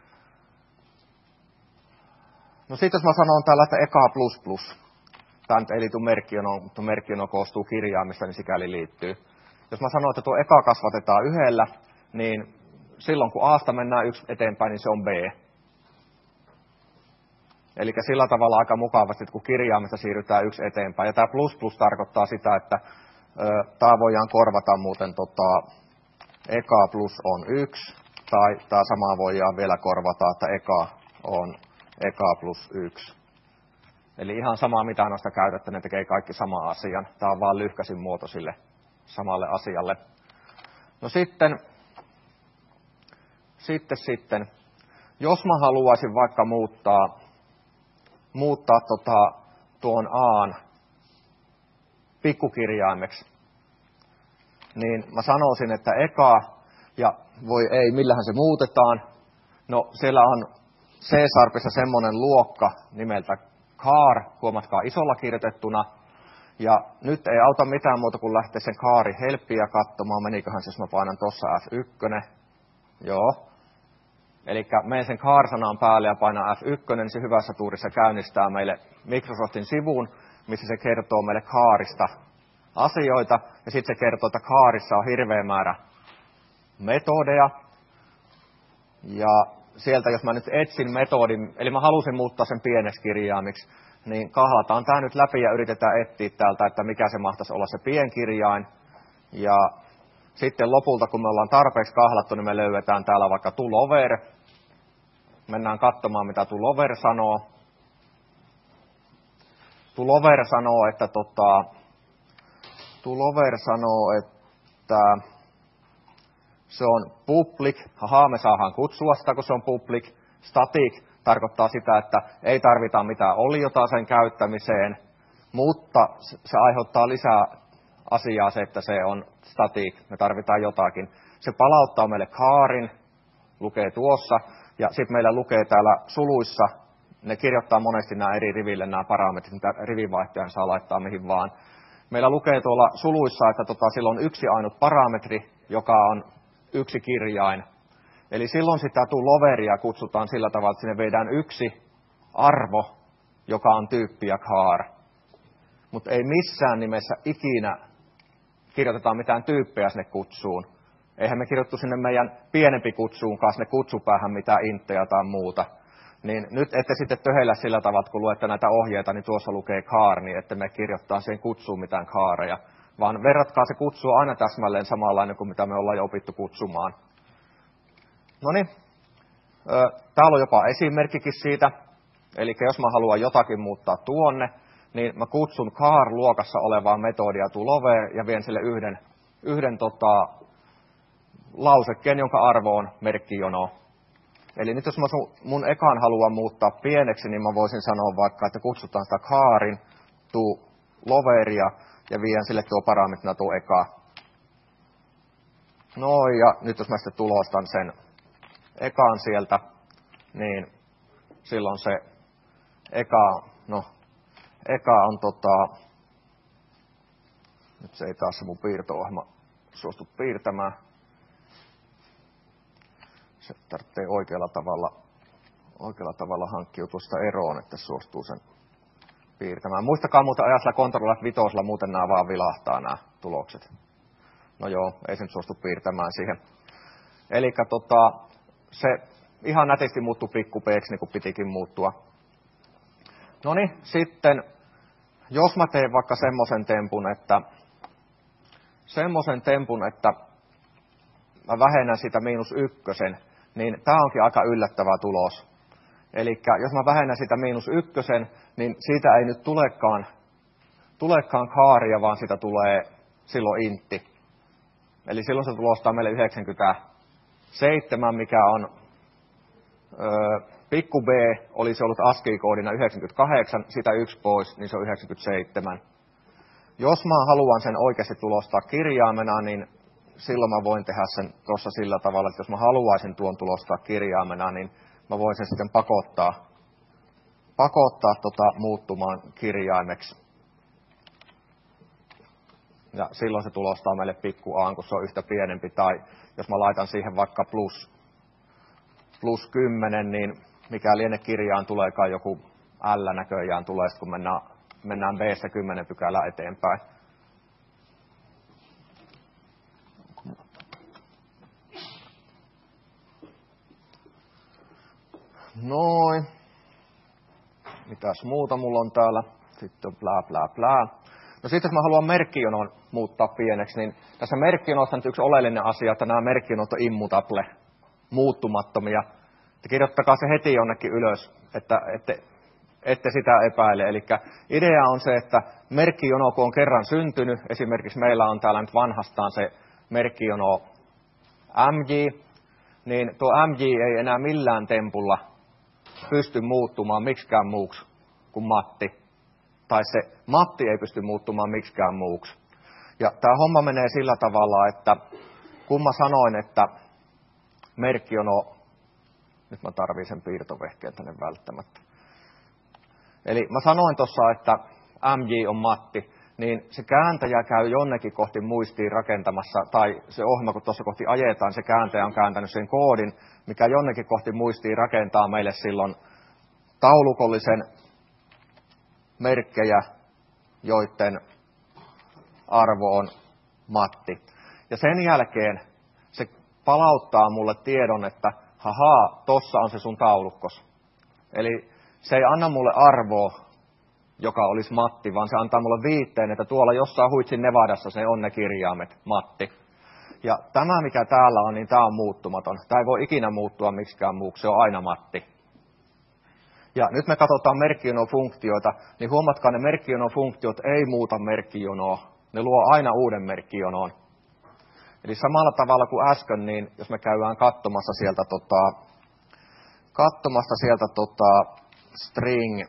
No sitten jos mä sanon täällä, että eka plus plus, tämä ei liity merkkionoon, mutta merkkiono koostuu kirjaimista, niin sikäli liittyy. Jos mä sanon, että tuo eka kasvatetaan yhdellä, niin silloin kun A:sta mennään yksi eteenpäin, niin se on B. Eli sillä tavalla aika mukavasti, että kun kirjaimista siirrytään yksi eteenpäin. Ja tämä plus plus tarkoittaa sitä, että tämä voidaan korvata muuten, tota, eka plus on yksi, tai tämä sama voidaan vielä korvata, että eka on eka plus yksi. Eli ihan samaa mitä noista käytätte, ne tekee kaikki sama asian. Tämä on vaan lyhkäisin muoto sille samalle asialle. No sitten, sitten, sitten, jos mä haluaisin vaikka muuttaa, muuttaa tota, tuon A:n pikkukirjaimeksi, niin mä sanoisin, että eka, ja voi ei, millähän se muutetaan. No siellä on C-sharpissa semmoinen luokka nimeltä char, huomatkaa isolla kirjoitettuna. Ja nyt ei auta mitään muuta kuin lähteä sen chaarin helppiä katsomaan. Meniköhän se, jos mä painan tuossa F yksi. Joo. Eli menen sen char-sanan päälle ja painan F yksi, niin se hyvässä tuurissa käynnistää meille Microsoftin sivun, missä se kertoo meille chaarista asioita. Ja sitten se kertoo, että chaarissa on hirveä määrä metodeja. Ja sieltä, jos mä nyt etsin metodin, eli mä halusin muuttaa sen pieneksi kirjaimiksi, niin kahlataan tämä nyt läpi ja yritetään etsiä täältä, että mikä se mahtaisi olla se pienkirjain. Ja sitten lopulta, kun me ollaan tarpeeksi kahlattu, niin me löydetään täällä vaikka tulover. Mennään katsomaan, mitä tulover sanoo. Tulover sanoo, että tota, tulover sanoo, että se on public. Haha, me saadaan kutsua sitä, kun se on public. Static tarkoittaa sitä, että ei tarvita mitään oliota sen käyttämiseen, mutta se aiheuttaa lisää asiaa se, että se on static. Me tarvitaan jotakin. Se palauttaa meille chaarin, lukee tuossa, ja sitten meillä lukee täällä suluissa, ne kirjoittaa monesti nämä eri riville nämä parametrit, mitä rivivaihtajan saa laittaa mihin vaan. Meillä lukee tuolla suluissa, että tota, sillä on yksi ainut parametri, joka on yksi kirjain. Eli silloin sitä tuloveria kutsutaan sillä tavalla, että sinne vedään yksi arvo, joka on tyyppiä char. Mutta ei missään nimessä ikinä kirjoitetaan mitään tyyppejä sinne kutsuun. Eihän me kirjoittu sinne meidän pienempi kutsuun kanssa sinne kutsupäähän mitään inttejä tai muuta. Niin nyt ette sitten töheillä sillä tavalla, kun luette näitä ohjeita, niin tuossa lukee char, niin ette me kirjoittaa siihen kutsuun mitään chaareja. Vaan verratkaa se kutsua aina täsmälleen samanlainen kuin mitä me ollaan jo opittu kutsumaan. Noniin, täällä on jopa esimerkkikin siitä. Eli jos mä haluan jotakin muuttaa tuonne, niin mä kutsun char-luokassa olevaa metodia tulover ja vien sille yhden, yhden tota, lausekkeen, jonka arvo on merkkijono. Eli nyt jos mä mun ekan haluan muuttaa pieneksi, niin mä voisin sanoa vaikka, että kutsutaan sitä charin tuloveria ja vien sille tuo parametrina tuo eka. No ja nyt jos mä sitten tulostan sen ekaan sieltä, niin silloin se eka, no, eka on tota, nyt se ei taas se mun piirto-ohjelma suostu piirtämään. Se tarvitsee oikealla tavalla, oikealla tavalla hankkiutua sitä eroon, että suostuu sen piirtämään. Muistakaa muuten ajassa Ctrl viisi, muuten nämä vaan vilahtaa nämä tulokset. No joo, ei se nyt suostu piirtämään siihen. Eli tota, se ihan nätisti muuttui pikkupeeksi, niin kuin pitikin muuttua. No niin, sitten jos mä teen vaikka semmoisen tempun, että semmoisen tempun, että mä vähennän sitä miinus ykkösen, niin tää onkin aika yllättävä tulos. Eli jos mä vähennän sitä miinus ykkösen, niin siitä ei nyt tulekaan, tulekaan kaaria, vaan siitä tulee silloin intti. Eli silloin se tulostaa meille yhdeksänkymmentäseitsemän, mikä on öö, pikku b, olisi ollut ASCII-koodina yhdeksänkymmentäkahdeksan, sitä yksi pois, niin se on yhdeksänkymmentäseitsemän. Jos mä haluan sen oikeasti tulostaa kirjaimena, niin silloin mä voin tehdä sen tuossa sillä tavalla, että jos mä haluaisin tuon tulostaa kirjaimena, niin mä voin sen sitten pakottaa, pakottaa tota muuttumaan kirjaimeksi. Ja silloin se tulostaa meille pikku a, kun se on yhtä pienempi. Tai jos mä laitan siihen vaikka plus, plus kymmenen, niin mikä liene kirjaan tuleekaan joku L näköjään tulee, kun mennään, mennään B-stä kymmenen pykälää eteenpäin. Noin. Mitäs muuta mulla on täällä? Sitten blää blää blää. No sitten jos mä haluan merkkijonon muuttaa pieneksi, niin tässä merkkijonossa on yksi oleellinen asia, että nämä merkkijonot on immutable, muuttumattomia. Te kirjoittakaa se heti jonnekin ylös, että ette, ette sitä epäile. Eli idea on se, että merkkijono kun on kerran syntynyt, esimerkiksi meillä on täällä nyt vanhastaan se merkkijono M J, niin tuo M J ei enää millään tempulla pysty muuttumaan miksikään muuksi kuin Matti. Tai se Matti ei pysty muuttumaan miksikään muuksi. Ja tämä homma menee sillä tavalla, että kun mä sanoin, että merkkijono, nyt mä tarvitsen sen piirtovehkeen tänne välttämättä. Eli mä sanoin tuossa, että M J on Matti, niin se kääntäjä käy jonnekin kohti muistiin rakentamassa, tai se ohjelma, kun tuossa kohti ajetaan, se kääntäjä on kääntänyt sen koodin, mikä jonnekin kohti muistiin rakentaa meille silloin taulukollisen merkkejä, joiden arvo on Matti. Ja sen jälkeen se palauttaa mulle tiedon, että haha, tossa on se sun taulukkos. Eli se ei anna mulle arvoa, joka olisi Matti, vaan se antaa mulle viitteen, että tuolla jossain Huitsin Nevadassa se on ne kirjaimet, Matti. Ja tämä, mikä täällä on, niin tämä on muuttumaton. Tämä ei voi ikinä muuttua miksikään muuksi, se on aina Matti. Ja nyt me katsotaan merkkijono-funktioita, niin huomatkaa, ne merkkijono-funktiot ei muuta merkkijonoa. Ne luo aina uuden merkkijonon. Eli samalla tavalla kuin äsken, niin jos me käydään katsomassa sieltä, tota, katsomassa sieltä tota, string,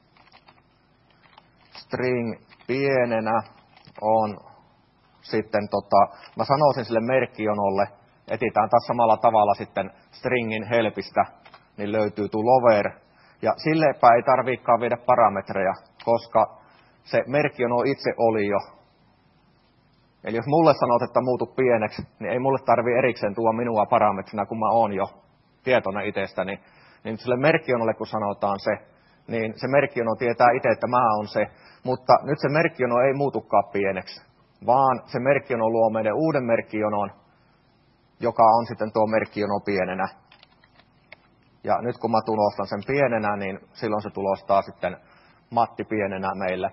string pienenä on sitten, tota, mä sanoisin sille merkkijonolle, etsitään taas samalla tavalla sitten stringin helpistä, niin löytyy tuo lover. Ja sillepä ei tarviikaan viedä parametreja, koska se merkkijono itse oli jo. Eli jos mulle sanot, että muutu pieneksi, niin ei mulle tarvitse erikseen tuoda minua parametrina, kun mä oon jo tietoinen itsestäni. Niin sille merkkijonolle, kun sanotaan se, niin se merkkijono tietää itse, että mä oon se. Mutta nyt se merkkijono ei muutukaan pieneksi, vaan se merkkijono luo meidän uuden merkkijonon, joka on sitten tuo merkkijono pienenä. Ja nyt kun mä tulostan sen pienenä, niin silloin se tulostaa sitten Matti pienenä meille.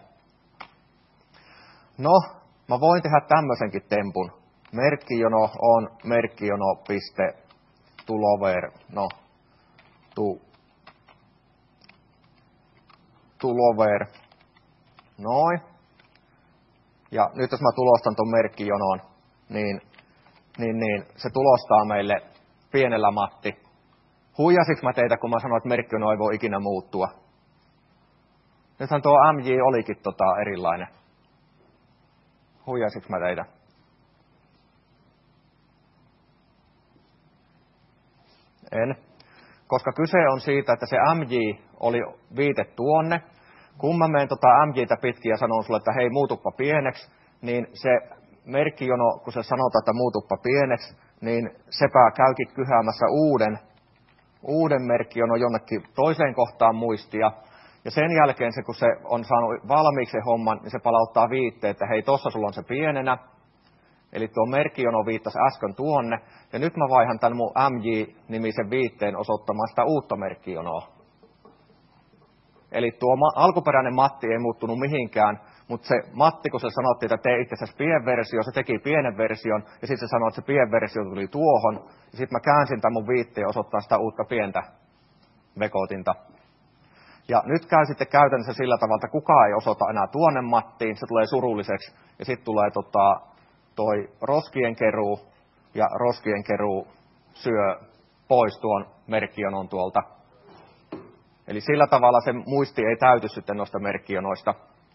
No, mä voin tehdä tämmöisenkin tempun. Merkkijono on merkkijono piste tulover, no, tu, tulover, noin. Ja nyt jos mä tulostan ton merkkijonon, niin, niin, niin se tulostaa meille pienellä Matti. Huijasiksi mä teitä, kun mä sanoin, että merkkijono ei voi ikinä muuttua. Nythän tuo M J olikin tota erilainen. Huijasiksi mä teitä. En. Koska kyse on siitä, että se M J oli viite tuonne. Kun mä menen tota M J:tä pitkin ja sanon sulle, että hei, muutuppa pieneksi, niin se merkkijono, kun se sanotaan, että muutuppa pieneksi, niin sepä käykin kyhäämässä uuden, uuden merkkijono jonnekin toiseen kohtaan muistia. Ja sen jälkeen se, kun se on saanut valmiiksi se homman, niin se palauttaa viitteen, että hei, tossa sulla on se pienenä. Eli tuo merkkijono viittasi äsken tuonne. Ja nyt mä vaihan tämän mun M J-nimisen viitteen osoittamaan sitä uutta merkkijonoa. Eli tuo ma- alkuperäinen Matti ei muuttunut mihinkään, mutta se Matti, kun se sanottiin, että tee itse asiassa pienversio, se teki pienen version, ja sitten se sanoi, että se pienversio tuli tuohon, ja sitten mä käänsin tämän mun viitteen osoittaa sitä uutta pientä vekotinta. Ja nyt käy sitten käytännössä sillä tavalla, että kukaan ei osoita enää tuonne Mattiin, se tulee surulliseksi, ja sitten tulee tota, toi roskien keruu, ja roskien keruu syö pois tuon merkkijonon tuolta. Eli sillä tavalla se muisti ei täyty sitten noista merkkijonoista.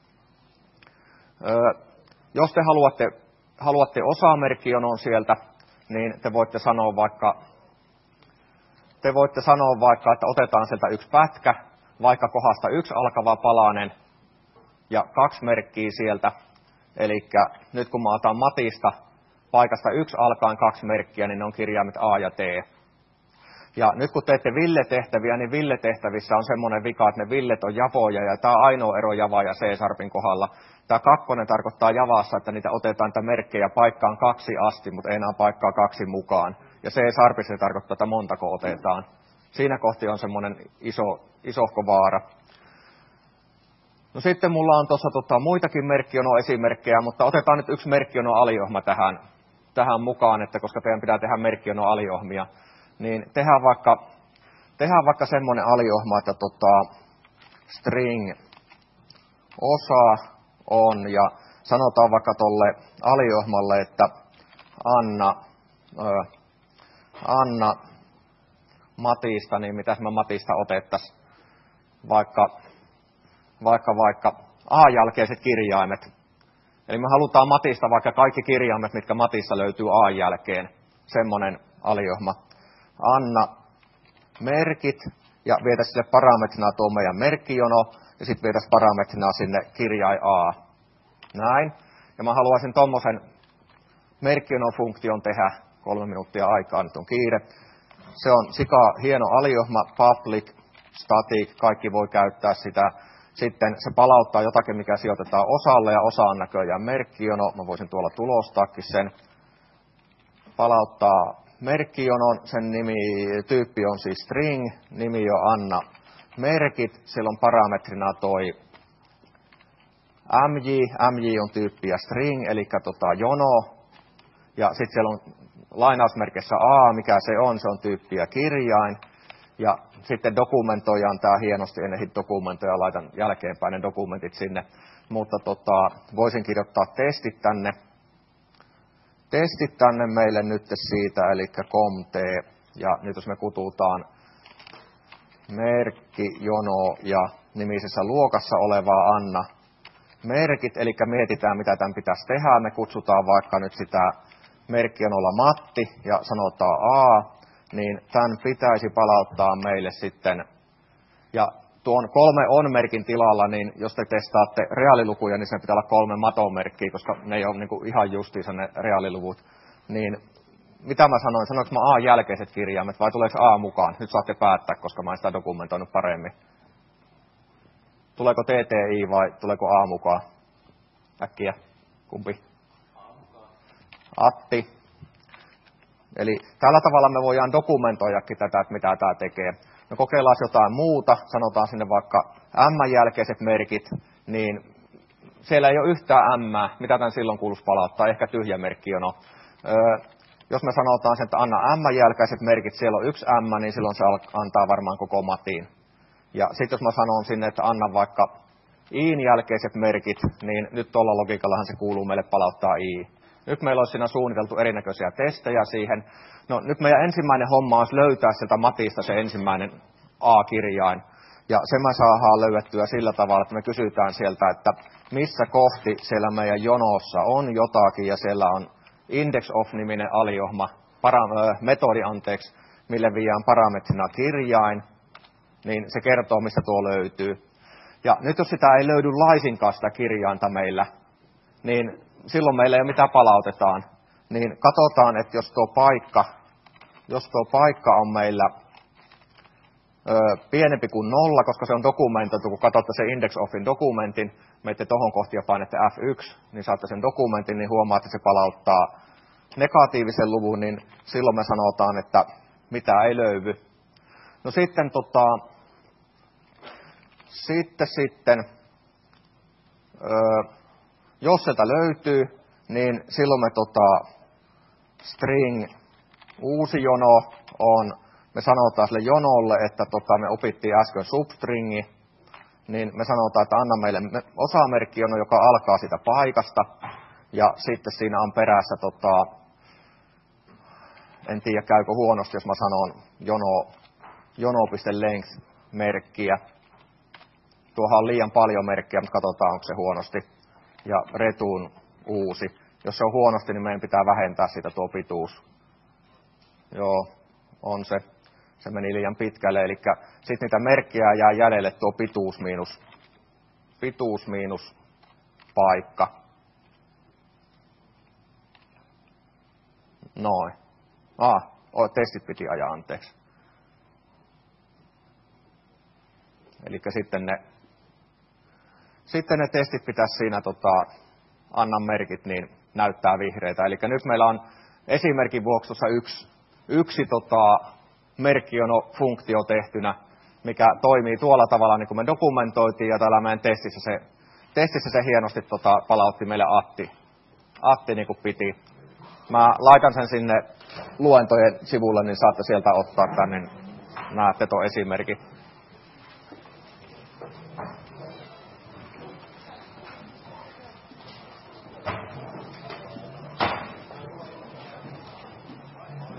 Öö, jos te haluatte, haluatte osaa merkkijonon sieltä, niin te voitte sanoa vaikka, te voitte sanoa vaikka, että otetaan sieltä yksi pätkä, vaikka kohdasta yksi alkava palanen ja kaksi merkkiä sieltä. Eli nyt kun mä otan Matista paikasta yksi alkaen kaksi merkkiä, niin ne on kirjaimet A ja T. Ja nyt kun teette Ville-tehtäviä, niin Ville-tehtävissä on semmoinen vika, että ne Villet on javoja, ja tämä on ainoa ero Java ja C-sarpin kohdalla. Tämä kakkonen tarkoittaa Javassa, että niitä otetaan niitä merkkejä paikkaan kaksi asti, mutta ei enää paikkaa kaksi mukaan. Ja C-sarpissa se tarkoittaa, että montako otetaan. Siinä kohti on semmoinen iso, isohko vaara. No sitten mulla on tuossa tota, muitakin merkkiono-esimerkkejä, mutta otetaan nyt yksi merkkiono-aliohma tähän, tähän mukaan, että koska teidän pitää tehdä merkkiono-aliohmia. Niin tehdään vaikka, tehdään vaikka semmoinen aliohma, että tota, string osa on, ja sanotaan vaikka tolle aliohmalle, että anna, ö, anna Matista, niin mitäs mä Matista otettaisiin, vaikka, vaikka, vaikka A-jälkeiset kirjaimet. Eli me halutaan Matista vaikka kaikki kirjaimet, mitkä Matista löytyy A-jälkeen, semmoinen aliohma. Anna merkit, ja vietäisiin sille parametrina tuo meidän merkkijono, ja sitten vietäisiin parametrina sinne kirjain A. Näin. Ja mä haluaisin tommosen merkkijono-funktion tehdä, kolme minuuttia aikaa, nyt on kiire. Se on sika hieno aliohma, public, static, kaikki voi käyttää sitä. Sitten se palauttaa jotakin, mikä sijoitetaan osalle, ja osa on näköjään merkkijono. Mä voisin tuolla tulostaakin sen. Palauttaa merkkijonon, sen nimi, tyyppi on siis string, nimi on Anna merkit, siellä on parametrina toi mj, mj on tyyppiä string, eli tota jono, ja sitten siellä on lainausmerkissä A, mikä se on, se on tyyppiä kirjain, ja sitten dokumentoijaan tämä hienosti, en ehdi dokumentoja, laitan jälkeenpäin ne dokumentit sinne, mutta tota, voisin kirjoittaa testit tänne, testit tänne meille nyt siitä, eli com.t, ja nyt jos me kututaan merkki, jono ja nimisessä luokassa olevaa Anna merkit, eli mietitään mitä tämän pitäisi tehdä, me kutsutaan vaikka nyt sitä merkkijonolla Matti ja sanotaan A, niin tämän pitäisi palauttaa meille sitten, ja tuon kolme on-merkin tilalla, niin jos te testaatte reaalilukuja, niin se pitää olla kolme maton-merkkiä, koska ne ei ole niin kuin ihan justiinsa ne reaaliluvut. Niin mitä mä sanoin? Sanoinko mä A-jälkeiset kirjaimet vai tuleeko A mukaan? Nyt saatte päättää, koska mä en sitä dokumentoinut paremmin. Tuleeko T T I vai tuleeko A mukaan? Äkkiä. Kumpi? A mukaan. Atti. Eli tällä tavalla me voidaan dokumentoidakin tätä, että mitä tämä tekee. Me kokeillaan jotain muuta, sanotaan sinne vaikka M-jälkeiset merkit, niin siellä ei ole yhtään M, mitä tämän silloin kuuluisi palauttaa, ehkä tyhjä merkkijono. Öö, jos me sanotaan sen, että anna M-jälkeiset merkit, siellä on yksi M, niin silloin se antaa varmaan koko matin. Ja sitten jos mä sanon sinne, että anna vaikka Iin jälkeiset merkit, niin nyt tuolla logiikallahan se kuuluu meille palauttaa I. Nyt meillä on siinä suunniteltu erinäköisiä testejä siihen. No nyt meidän ensimmäinen homma olisi löytää sieltä Matista se ensimmäinen A-kirjain. Ja se me saadaan löydettyä sillä tavalla, että me kysytään sieltä, että missä kohti siellä meidän jonossa on jotakin, ja siellä on index of-niminen aliohma, para- metodi anteeksi, mille viedään parametrina kirjain, niin se kertoo, mistä tuo löytyy. Ja nyt jos sitä ei löydy laisinkaan sitä kirjainta meillä, niin silloin meillä ei ole mitään palautetaan. Niin katsotaan, että jos tuo paikka, jos tuo paikka on meillä ö, pienempi kuin nolla, koska se on dokumentoitu, kun katsotte sen index offin dokumentin, menette tohon kohti ja painette F yksi, niin saatte sen dokumentin, niin huomaatte, että se palauttaa negatiivisen luvun, niin silloin me sanotaan, että mitä ei löydy. No sitten, tota, sitten, sitten ö, jos sieltä löytyy, niin silloin me tota, string uusi jono on, me sanotaan sille jonolle, että tota, me opittiin äsken substringi, niin me sanotaan, että anna meille osamerkkijono, joka alkaa siitä paikasta, ja sitten siinä on perässä, tota, en tiedä käykö huonosti, jos mä sanon jono, jono.length-merkkiä. Tuohan on liian paljon merkkiä, mutta katsotaan, onko se huonosti. Ja return uusi. Jos se on huonosti, niin meidän pitää vähentää sitä tuo pituus. Joo, on se. Se meni liian pitkälle. Eli sitten niitä merkkejä jää jäljelle tuo pituus miinus, pituus miinus paikka. Noin. Ah, testit piti ajaa, anteeksi. Eli sitten ne, sitten ne testit pitäisi siinä tota, anna merkit, niin näyttää vihreitä. Eli nyt meillä on esimerkin vuoksi yksi, yksi tota, merkkiono-funktio tehtynä, mikä toimii tuolla tavalla, niin kuin me dokumentoitiin, ja täällä meidän testissä se, testissä se hienosti tota, palautti meille Atti, Atti niin kuin piti. Mä laitan sen sinne luentojen sivulle, niin saatte sieltä ottaa tänne, näette tuon esimerkin.